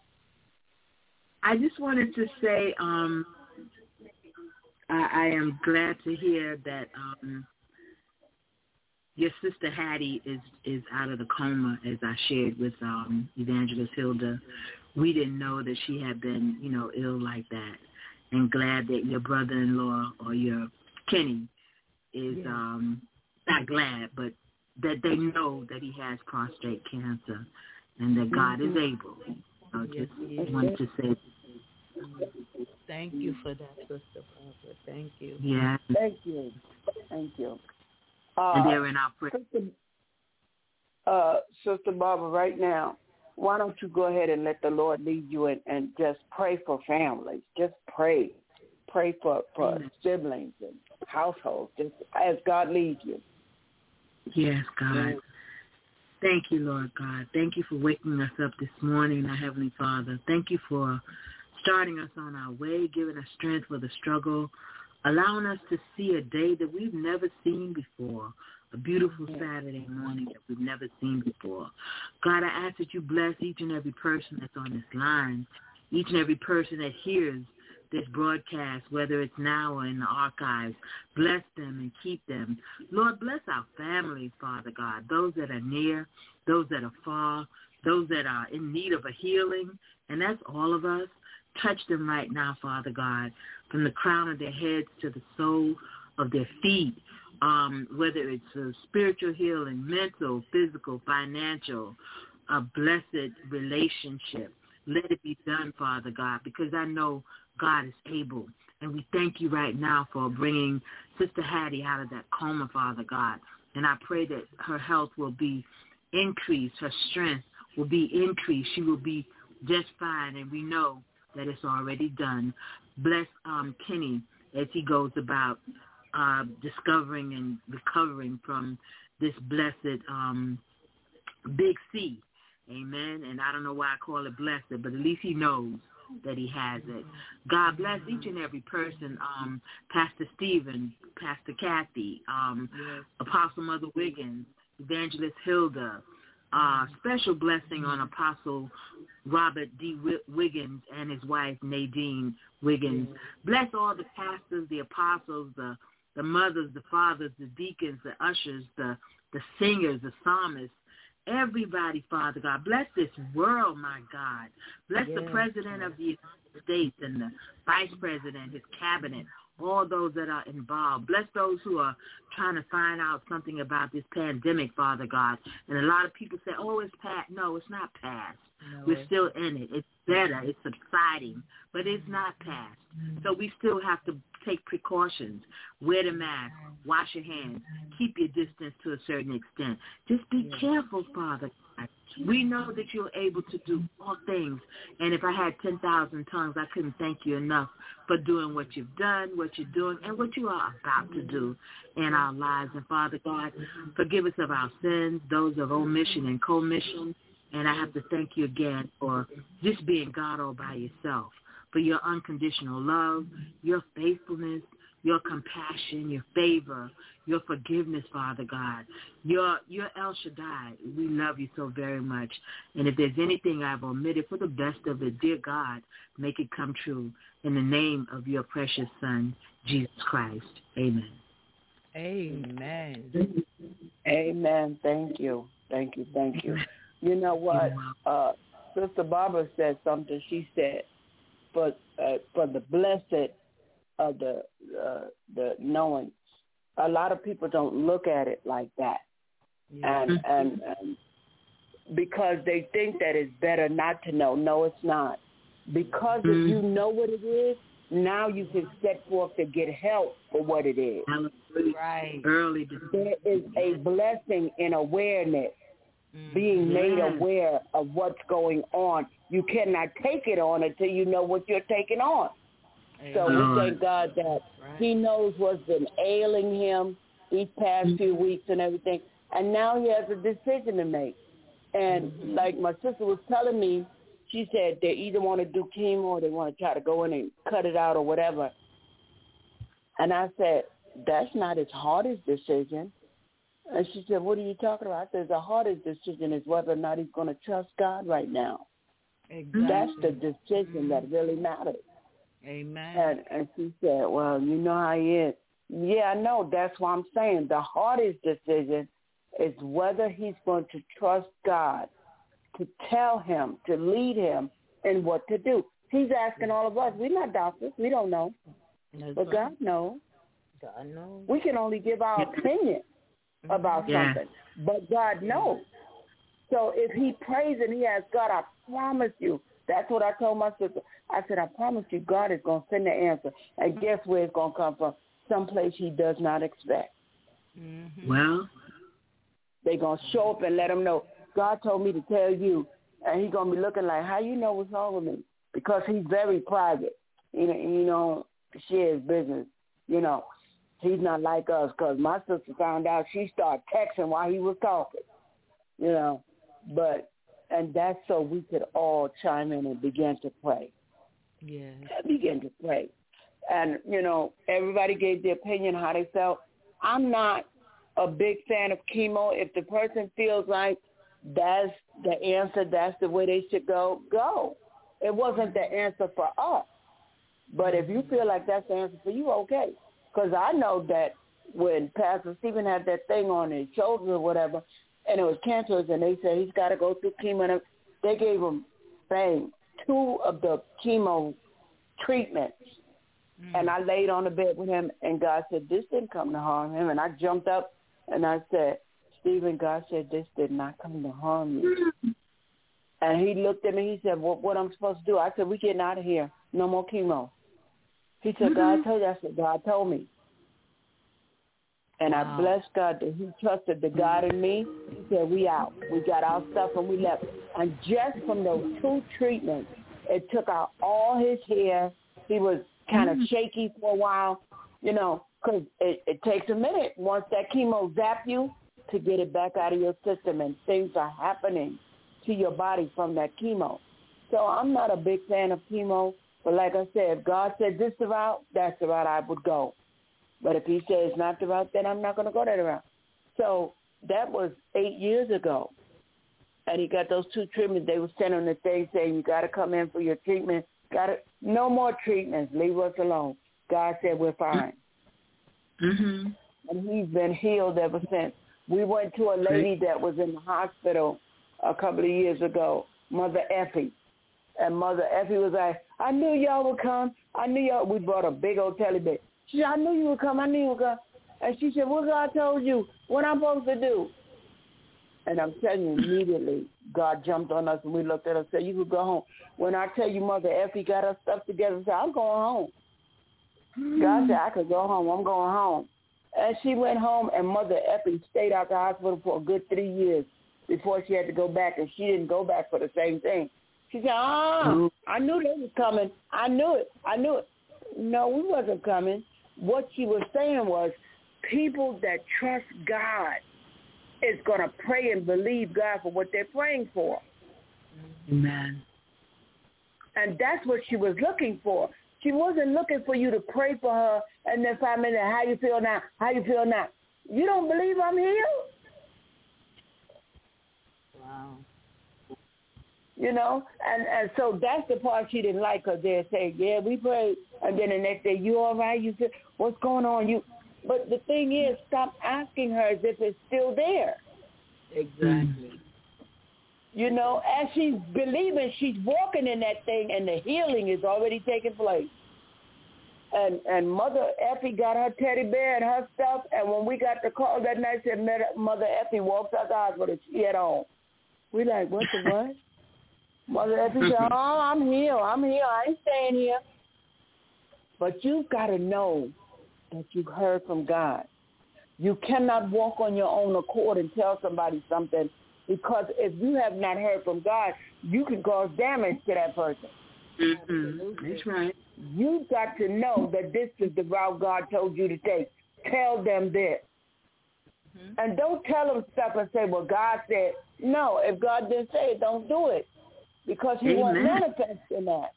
I just wanted to say um, I, I am glad to hear that um, your sister Hattie is, is out of the coma, as I shared with um, Evangelist Hilda. We didn't know that she had been, you know, ill like that. And glad that your brother-in-law or your Kenny is yeah. um, not glad, but that they know that he has prostate cancer and that God mm-hmm. is able. So
yes,
just wanted to say
thank you for that, Sister Barbara. Thank you.
Yeah.
Thank you. Thank you.
Uh, and they're in our prayer.
Sister, uh, Sister Barbara, right now, why don't you go ahead and let the Lord lead you and, and just pray for families. Just pray. Pray for, for siblings and households, just as God leads you.
Yes, God. Yes. Thank you, Lord God. Thank you for waking us up this morning, our Heavenly Father. Thank you for starting us on our way, giving us strength for the struggle, allowing us to see a day that we've never seen before, a beautiful Saturday morning that we've never seen before. God, I ask that you bless each and every person that's on this line, each and every person that hears this broadcast, whether it's now or in the archives. Bless them and keep them. Lord, bless our families, Father God, those that are near, those that are far, those that are in need of a healing, and that's all of us. Touch them right now, Father God, from the crown of their heads to the sole of their feet, um, whether it's a spiritual healing, mental, physical, financial, a blessed relationship. Let it be done, Father God, because I know God is able. And we thank you right now for bringing Sister Hattie out of that coma, Father God. And I pray that her health will be increased, her strength will be increased. She will be just fine, and we know that it's already done. Bless um, Kenny as he goes about uh, discovering and recovering from this blessed um, big C. Amen. And I don't know why I call it blessed, but at least he knows that he has it. God bless each and every person. Um, Pastor Stephen, Pastor Kathy, um, yes. Apostle Mother Wiggins, Evangelist Hilda. Uh, special blessing on Apostle Robert D. Wiggins and his wife Nadine Wiggins. Yes. Bless all the pastors, the apostles, the the mothers, the fathers, the deacons, the ushers, the the singers, the psalmists. Everybody, Father God. Bless this world, my God. Bless yes. the President of the United States and the Vice President, his cabinet, all those that are involved. Bless those who are trying to find out something about this pandemic, Father God. And a lot of people say, oh, it's past. No, it's not past. No, We're still in it. It's better. It's subsiding. But it's not past. So we still have to take precautions. Wear the mask. Wash your hands. Keep your distance to a certain extent. Just be yes. careful, Father God. We know that you're able to do all things. And if I had ten thousand tongues, I couldn't thank you enough for doing what you've done, what you're doing, and what you are about to do in our lives. And, Father God, forgive us of our sins, those of omission and commission. And I have to thank you again for just being God all by yourself, for your unconditional love, your faithfulness, your compassion, your favor, your forgiveness, Father God. Your your El Shaddai. We love you so very much. And if there's anything I've omitted, for the best of it, dear God, make it come true. In the name of your precious Son, Jesus Christ. Amen.
Amen.
Amen. Thank you. Thank you. Thank you. You know what? Uh, Sister Barbara said something. She said, for uh, for the blessed of the uh, the knowing, a lot of people don't look at it like that, yeah. and, and and because they think that it's better not to know. No, it's not. Because mm-hmm. if you know what it is, now you can set forth to get help for what it is.
Right.
Early.
There is a blessing in awareness, mm-hmm. being made yeah. aware of what's going on. You cannot take it on until you know what you're taking on. So we thank God that right. he knows what's been ailing him these past mm-hmm. few weeks and everything. And now he has a decision to make. And mm-hmm. like my sister was telling me, she said they either want to do chemo or they want to try to go in and cut it out or whatever. And I said, that's not his hardest decision. And she said, what are you talking about? I said, the hardest decision is whether or not he's going to trust God right now.
Exactly.
That's the decision that really matters.
Amen.
And, and she said, well, you know how he is. Yeah, I know. That's what I'm saying. The hardest decision is whether he's going to trust God to tell him, to lead him in what to do. He's asking all of us. We're not doctors. We don't know.
That's
but God knows.
God knows.
We can only give our opinion about
yeah.
something. But God knows. So if he prays and he asks, God, I promise you. That's what I told my sister. I said, I promise you, God is going to send the answer. And guess where it's going to come from? Someplace he does not expect.
Mm-hmm. Well,
they're going to show up and let him know, God told me to tell you. And he's going to be looking like, how you know what's wrong with me? Because he's very private. You know, you know, share his business. You know, he's not like us because my sister found out she started texting while he was talking. You know, but, and that's so we could all chime in and begin to pray.
Yes.
Begin to pray. And, you know, everybody gave their opinion how they felt. I'm not a big fan of chemo. If the person feels like that's the answer, that's the way they should go, go. It wasn't the answer for us. But if you feel like that's the answer for you, okay. Because I know that when Pastor Stephen had that thing on his shoulders or whatever, and it was cancerous, and they said he's got to go through chemo, they gave him bang, two of the chemo treatments. Mm. And I laid on the bed with him, and God said, this didn't come to harm him. And I jumped up, and I said, Stephen, God said, this did not come to harm you. And he looked at me. He said, well, what I'm supposed to do? I said, we're getting out of here. No more chemo. He said, mm-hmm. God told you. I said, God told me. And wow. I blessed God that he trusted the God in me. He said, we out. We got our stuff and we left. And just from those two treatments, it took out all his hair. He was kind of shaky for a while, you know, because it, it takes a minute once that chemo zap you to get it back out of your system, and things are happening to your body from that chemo. So I'm not a big fan of chemo, but like I said, if God said this is the route, that's the route I would go. But if he says it's not the route, then I'm not going to go that route. So that was eight years ago. And he got those two treatments. They were sending the thing saying, you got to come in for your treatment. Got to, no more treatments. Leave us alone. God said, we're fine.
Mm-hmm.
And he's been healed ever since. We went to a lady that was in the hospital a couple of years ago, Mother Effie. And Mother Effie was like, I knew y'all would come. I knew y'all. We brought a big old telly bed. She said, I knew you would come. I knew you would come. And she said, what God told you? What I'm supposed to do? And I'm telling you, immediately, God jumped on us, and we looked at her and said, you could go home. When I tell you Mother Effie got her stuff together and said, I'm going home. Mm. God said, I could go home. I'm going home. And she went home, and Mother Effie stayed out the hospital for a good three years before she had to go back, and she didn't go back for the same thing. She said, ah, I knew they was coming. I knew it. I knew it. No, we wasn't coming. What she was saying was people that trust God is going to pray and believe God for what they're praying for.
Amen.
And that's what she was looking for. She wasn't looking for you to pray for her and then five minutes, how you feel now? How you feel now? You don't believe I'm healed?
Wow.
You know, and, and so that's the part she didn't like, because they'd say, yeah, we prayed. And then the next day, you all right? You said, what's going on? You, But the thing is, stop asking her as if it's still there.
Exactly.
You know, as she's believing, she's walking in that thing, and the healing is already taking place. And and Mother Effie got her teddy bear and her stuff, and when we got the call that night, said Mother Effie walks out the hospital, she at home. We like, what the what? Mother Effie said, oh, I'm here, I'm here, I ain't staying here. But you've got to know that you've heard from God. You cannot walk on your own accord and tell somebody something, because if you have not heard from God, you can cause damage to that person.
Mm-hmm. That's right.
You've got to know that this is the route God told you to take. Tell them this. Mm-hmm. And don't tell them stuff and say, well, God said. No, if God didn't say it, don't do it, because he
Amen.
won't manifest in that.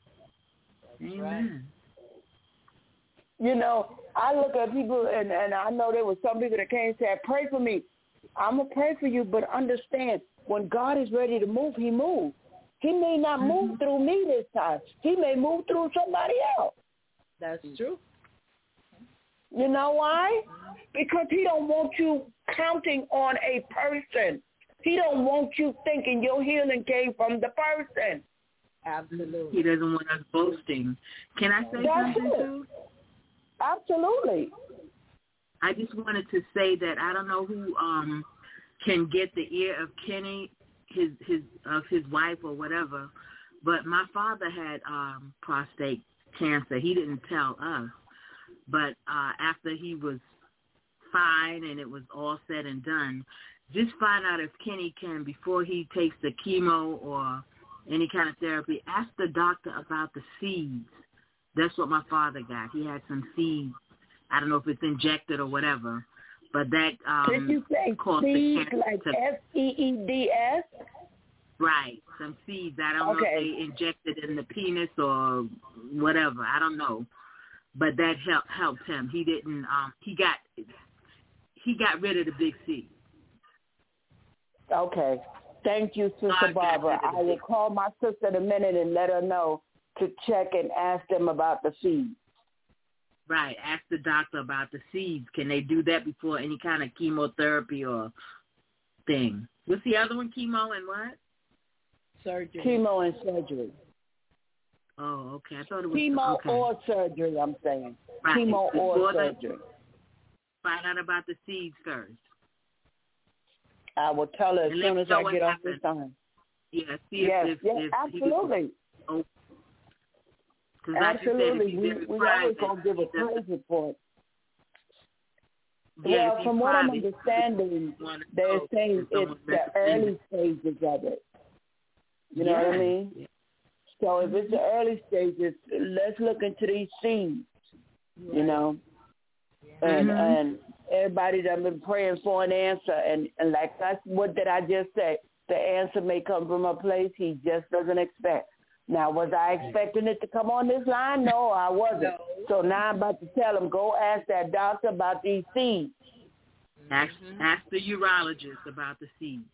Amen.
You know, I look at people, and, and I know there were some people that came and said, pray for me. I'm going to pray for you, but understand, when God is ready to move, he moves. He may not move mm-hmm. through me this time. He may move through somebody else.
That's true.
You know why? Because he don't want you counting on a person. He don't want you thinking your healing came from the person.
Absolutely.
He doesn't want us boasting. Can I say
That's
something
it.
too?
Absolutely.
I just wanted to say that I don't know who um can get the ear of Kenny, his his of his wife or whatever, but my father had um prostate cancer. He didn't tell us, but uh after he was fine and it was all said and done, just find out if Kenny can, before he takes the chemo or any kind of therapy, ask the doctor about the seeds. That's what my father got. He had some seeds. I don't know if it's injected or whatever, but that um,
Did you say seeds like S E E D S?
Right, some seeds. I don't
okay.
know if they injected in the penis or whatever. I don't know, but that helped helped him. He didn't. Um, he got he got rid of the big C.
Okay. Thank you, Sister
God
Barbara. I will call my sister in a minute and let her know to check and ask them about the seeds.
Right. Ask the doctor about the seeds. Can they do that before any kind of chemotherapy or thing? What's the other one? Chemo and what?
Surgery.
Chemo and surgery.
Oh, okay. I thought it was
chemo
okay.
or surgery, I'm saying.
Right.
Chemo
Before
or
the,
surgery.
Find out about the seeds first.
I will tell her as
and
soon as I get off this time.
Yeah, see
yes,
if,
yes,
if
absolutely.
Oh,
absolutely.
Like
we we always going to give a praise report. Yeah, well, from what I'm understanding, they're saying it's the early stages of it. You know
yes.
what I mean? So if it's the early stages, let's look into these seeds, you know. And
mm-hmm.
and everybody that I've been praying for an answer, and, and like that's what did I just say? The answer may come from a place he just doesn't expect. Now, was I expecting it to come on this line? No, I wasn't. No. So now I'm about to tell him, go ask that doctor about these seeds.
Ask, ask the urologist about the seeds.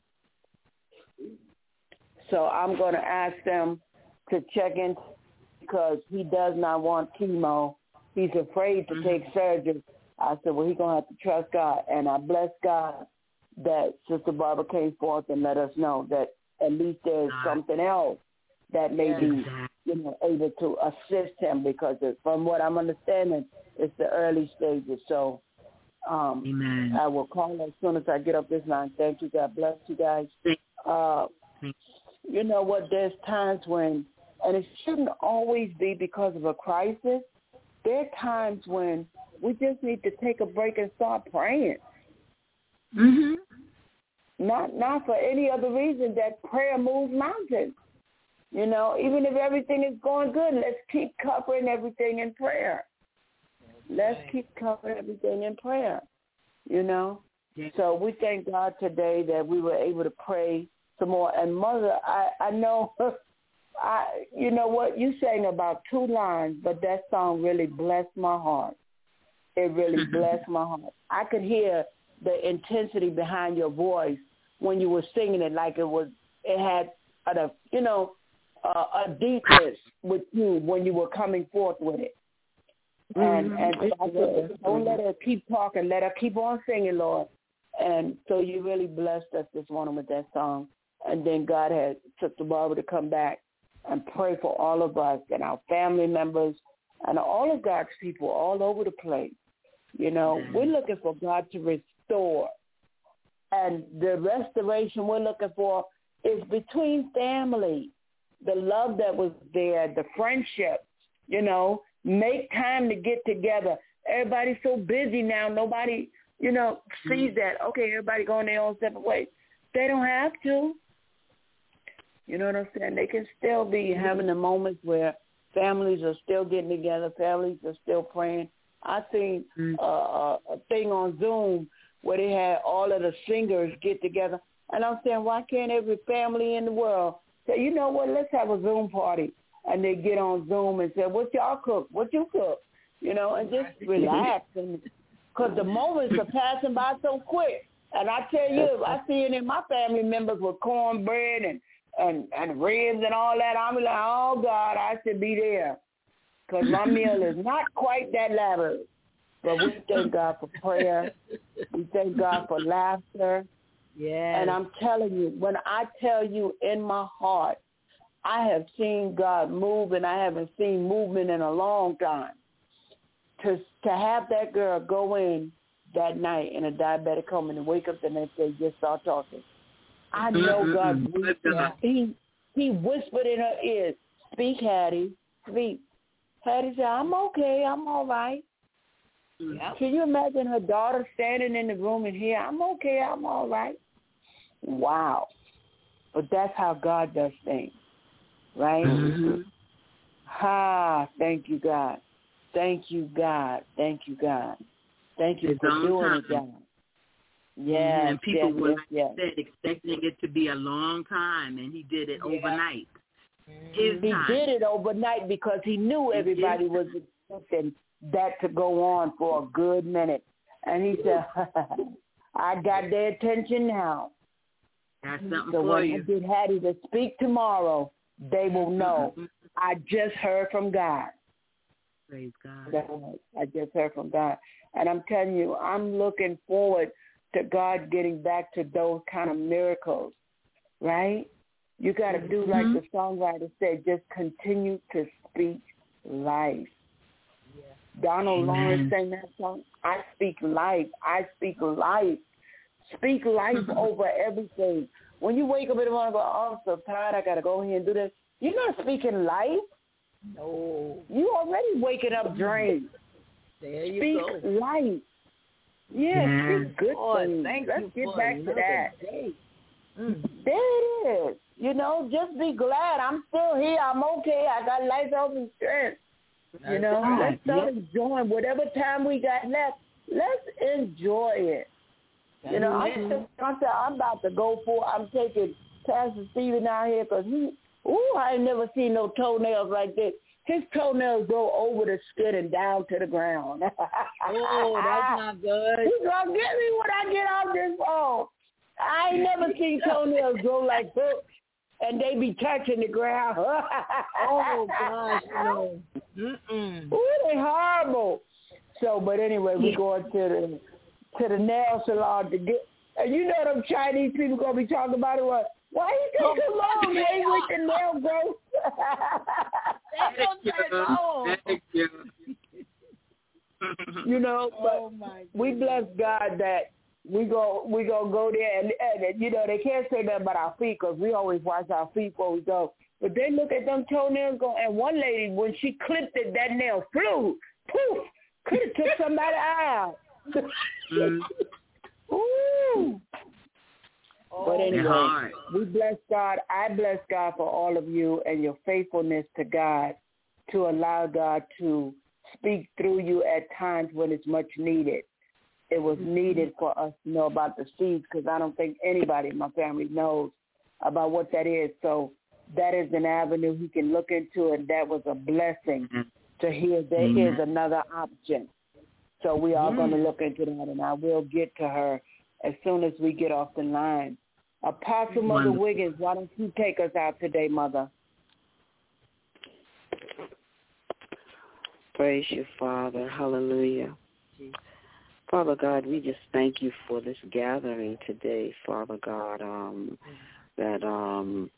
So I'm going to ask them to check in because he does not want chemo. He's afraid to mm-hmm. take surgery. I said, well, he's going to have to trust God. And I bless God that Sister Barbara came forth and let us know that at least there's God. something else that may be, you know, able to assist him because it, from what I'm understanding, it's the early stages. So um,
Amen.
I will call as soon as I get up this line. Thank you. God bless you guys. Uh, you know what? There's times when, and it shouldn't always be because of a crisis. There are times when we just need to take a break and start praying.
Mm-hmm.
Not not for any other reason that prayer moves mountains. You know, even if everything is going good, let's keep covering everything in prayer. Let's keep covering everything in prayer, you know. Yeah. So we thank God today that we were able to pray some more. And, Mother, I, I know, I you know what, you sang about two lines, but that song really blessed my heart. It really blessed my heart. I could hear the intensity behind your voice when you were singing it like it was, it had, a, you know, Uh, a deepness with you when you were coming forth with it. And, mm-hmm. and so I said, don't let her keep talking. Let her keep on singing, Lord. And so you really blessed us this morning with that song. And then God had took the Barbara to come back and pray for all of us and our family members and all of God's people all over the place. You know, mm-hmm. we're looking for God to restore. And the restoration we're looking for is between family. The love that was there, the friendship, you know, make time to get together. Everybody's so busy now. Nobody, you know, sees that, okay, everybody going their own separate ways. They don't have to. You know what I'm saying? They can still be having the moments where families are still getting together, families are still praying. I seen uh, a thing on Zoom where they had all of the singers get together. And I'm saying, why can't every family in the world say, you know what, let's have a Zoom party. And they get on Zoom and say, what y'all cook? What you cook? You know, and just relax. And because the moments are passing by so quick. And I tell you, I see it in my family members with cornbread and, and, and ribs and all that. I'm like, oh, God, I should be there. Because my meal is not quite that lavish. But we thank God for prayer. We thank God for laughter.
Yeah.
And I'm telling you, when I tell you in my heart, I have seen God move, and I haven't seen movement in a long time. To to have that girl go in that night in a diabetic coma and wake up the next day just start talking. I know God whispered. He, he whispered in her ears, speak, Hattie, speak. Hattie said, I'm okay, I'm all right. Yep. Can you imagine her daughter standing in the room and here, I'm okay, I'm all right? Wow. But that's how God does things, right?
Mm-hmm.
Ah, thank you, God. Thank you, God. Thank you, God. Thank you
His
for doing
time.
it, God. Yes,
and people
yes,
were,
yes,
like
yes.
you said, expecting it to be a long time, and he did it yeah. overnight.
His he time. did it overnight because he knew everybody was expecting that to go on for a good minute. And he said, I got their attention now.
Got something
so
for
when
you.
I get Hattie to speak tomorrow, they will know. Mm-hmm. I just heard from God.
Praise God.
I just heard from God. And I'm telling you, I'm looking forward to God getting back to those kind of miracles, right? You got to mm-hmm. do like the songwriter said, just continue to speak life. Yeah. Donald Amen. Lawrence sang that song, I speak life. I speak life. Speak life over everything. When you wake up in the morning and go, oh, I'm so tired, I got to go here and do this, you're not speaking life.
No.
You already waking up drained.
There you
speak
go.
life. Yeah,
yeah.
speak good
Lord,
things.
thank
Let's
you
get
for
back to that.
Mm.
There it is. you know, just be glad. I'm still here. I'm okay. I got life, health, and strength. You
That's
know,
right.
let's start enjoying whatever time we got left. Let's enjoy it.
That's
you know,
it.
I'm, just, I'm, I'm about to go for. I'm taking Pastor Stephen out here because he. Ooh, I ain't never seen no toenails like this. His toenails go over the skin and down to the ground.
Oh, that's not good.
He's going to get me when I get off this phone. I ain't never seen toenails grow like hooks and they be touching the ground.
Oh, gosh, no. Mm-mm.
Ooh, they horrible. So, but anyway, we going to the to the nail salon to get, and you know them Chinese people going to be talking about it. What? Why you take so long, hey, with the nail growth?
They don't take long.
Thank you.
You know, but
Oh, my
we bless God that we go we gonna go there and, and you know they can't say nothing about our feet because we always wash our feet before we go. But they look at them toenails go, and one lady when she clipped it, that nail flew, poof, could have took somebody's eye out.
Mm.
Ooh. But anyway,
hard.
we bless God. I bless God for all of you and your faithfulness to God to allow God to speak through you at times when it's much needed. It was needed for us to know about the seeds because I don't think anybody in my family knows about what that is. So that is an avenue he can look into, and that was a blessing to hear there
Amen.
is another option. So we are going to look into that, and I will get to her as soon as we get off the line. Apostle Mother
Wonderful.
Wiggins, why don't you take us out today, Mother?
Praise you, Father. Hallelujah. Father God, we just thank you for this gathering today, Father God, um, that um,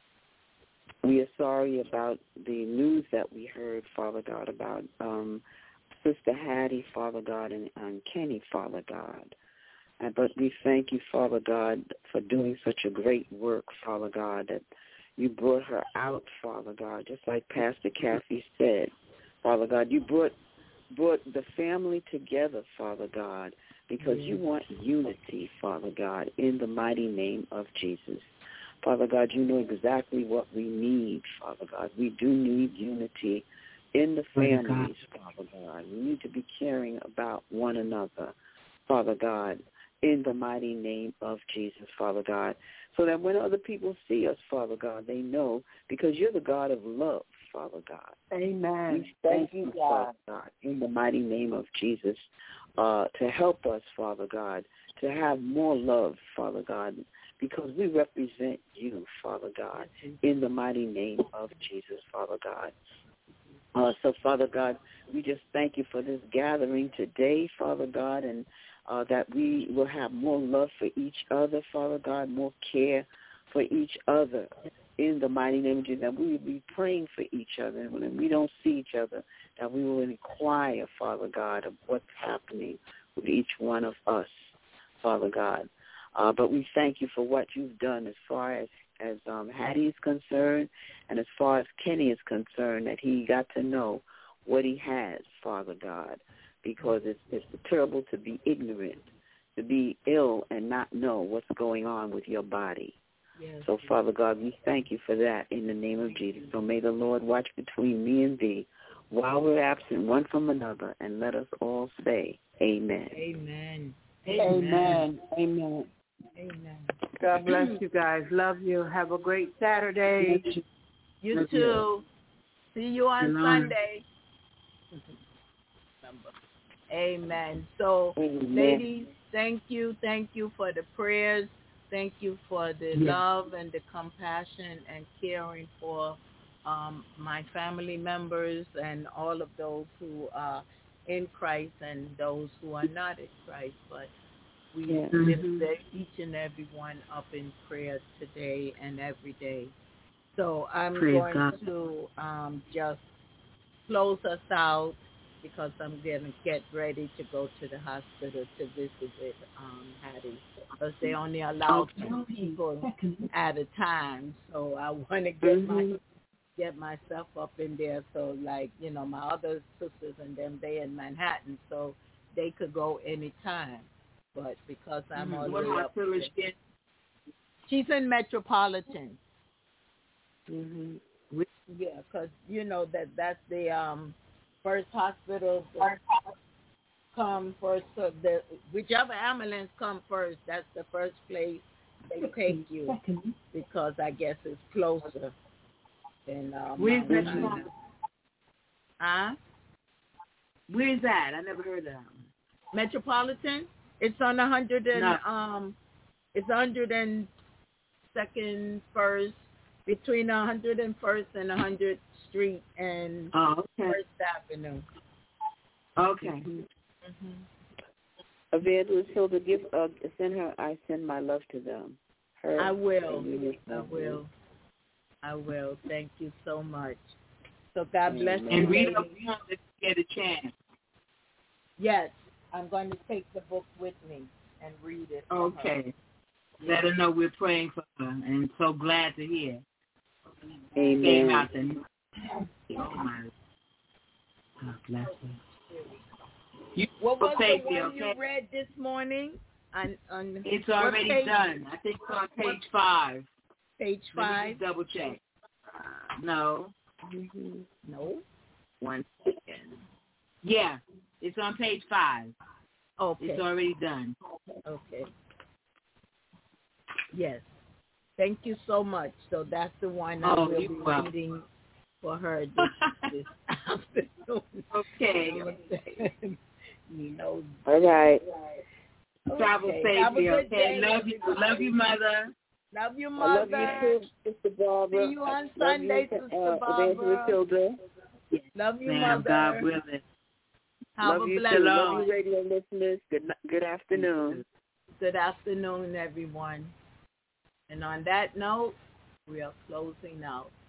we are sorry about the news that we heard, Father God, about um, Sister Hattie, Father God, and, and Kenny, Father God. Uh, but we thank you, Father God, for doing such a great work, Father God, that you brought her out, Father God, just like Pastor Kathy said. Father God, you brought brought the family together, Father God, because you want unity, Father God, in the mighty name of Jesus. Father God, you know exactly what we need, Father God. We do need unity in the families, Father God. We need to be caring about one another, Father God, in the mighty name of Jesus, Father God, so that when other people see us, Father God, they know because you're the God of love, Father God.
Amen.
We thank,
Thank you,
you,
God.
Father God, in the mighty name of Jesus, uh, to help us, Father God, to have more love, Father God, because we represent you, Father God, in the mighty name of Jesus, Father God. Uh, so, Father God, we just thank you for this gathering today, Father God, and uh, that we will have more love for each other, Father God, more care for each other in the mighty name of Jesus. That we will be praying for each other. And when we don't see each other, that we will inquire, Father God, of what's happening with each one of us, Father God. Uh, but we thank you for what you've done as far as as um, Hattie is concerned and as far as Kenny is concerned, that he got to know what he has, Father God, because it's, it's terrible to be ignorant, to be ill and not know what's going on with your body. Yes. So, Father God, we thank you for that in the name of Jesus. So may the Lord watch between me and thee while we're absent one from another, and let us all say amen.
Amen.
Amen. Amen.
Amen.
God bless you guys. Love you. Have a great Saturday.
You
Love
too.
you.
See you on
Shalom.
Sunday. Amen. So,
Amen.
ladies, thank you. Thank you for the prayers. Thank you for the
Yes.
love and the compassion and caring for um, my family members and all of those who are in Christ and those who are not in Christ. But we
Yeah.
lift
Mhm.
each and every one up in prayer today and every day. So I'm
Praise
going
God.
to um, just close us out because I'm going to get ready to go to the hospital to visit um, Hattie, because they only allow two people at a time. So I want to get my
Mhm.
get myself up in there. So, like, you know, my other sisters and them, they in Manhattan, so they could go anytime. But because I'm
Mhm.
all the
What
way up
hospital is
there.
she in?
She's in Metropolitan.
Mhm.
Yeah, because you know that that's the um first hospital that come first. So the whichever ambulance come first, that's the first place they take you because I guess it's closer than um.
Where's
Mount
that?
Sinai. Huh?
Where's that? I never heard of that.
Metropolitan. It's on a hundred and
No.
um, it's a hundred and second first between a hundred and first and a hundred Street and
Oh, okay.
First Avenue.
Okay.
Mm-hmm.
Evangelist Hilda, give uh, send her. I send my love to them. Her.
I will.
and you,
I will. I will. Thank you so much. So God bless you.
And read
ladies.
up more if you get a chance.
Yes, I'm going to take the book with me and read it. for
Okay.
her.
Let her know we're praying for her, and so glad to hear.
Amen.
Came out there. Oh my. God bless her. You
What was the
safety,
one
okay?
you read this morning? On, on
It's
what
already
page?
done. I think it's on page five.
Page
Let me
five?
just double check. Uh, no.
Mm-hmm.
No.
One second. Yeah, it's on page five.
Okay.
It's already done.
Okay. Yes. Thank you so much. So that's the one I
Oh,
will
you're
be
welcome.
reading for her this, this afternoon.
Okay.
You know.
All right.
Travel
Okay. Have a
safely,
good
okay?
day,
Love you.
everybody.
Love you, mother.
Love you,
I
mother.
love you too, Sister Barbara.
See you on
Love
Sunday,
you,
Sister
uh,
Barbara.
Evangelist Hilda.
Yes,
Love you,
ma'am.
mother.
God willing.
Have
Love
a
you
blessed
too.
one.
Love you, radio listeners. Good good afternoon.
Good afternoon, everyone. And on that note, we are closing out.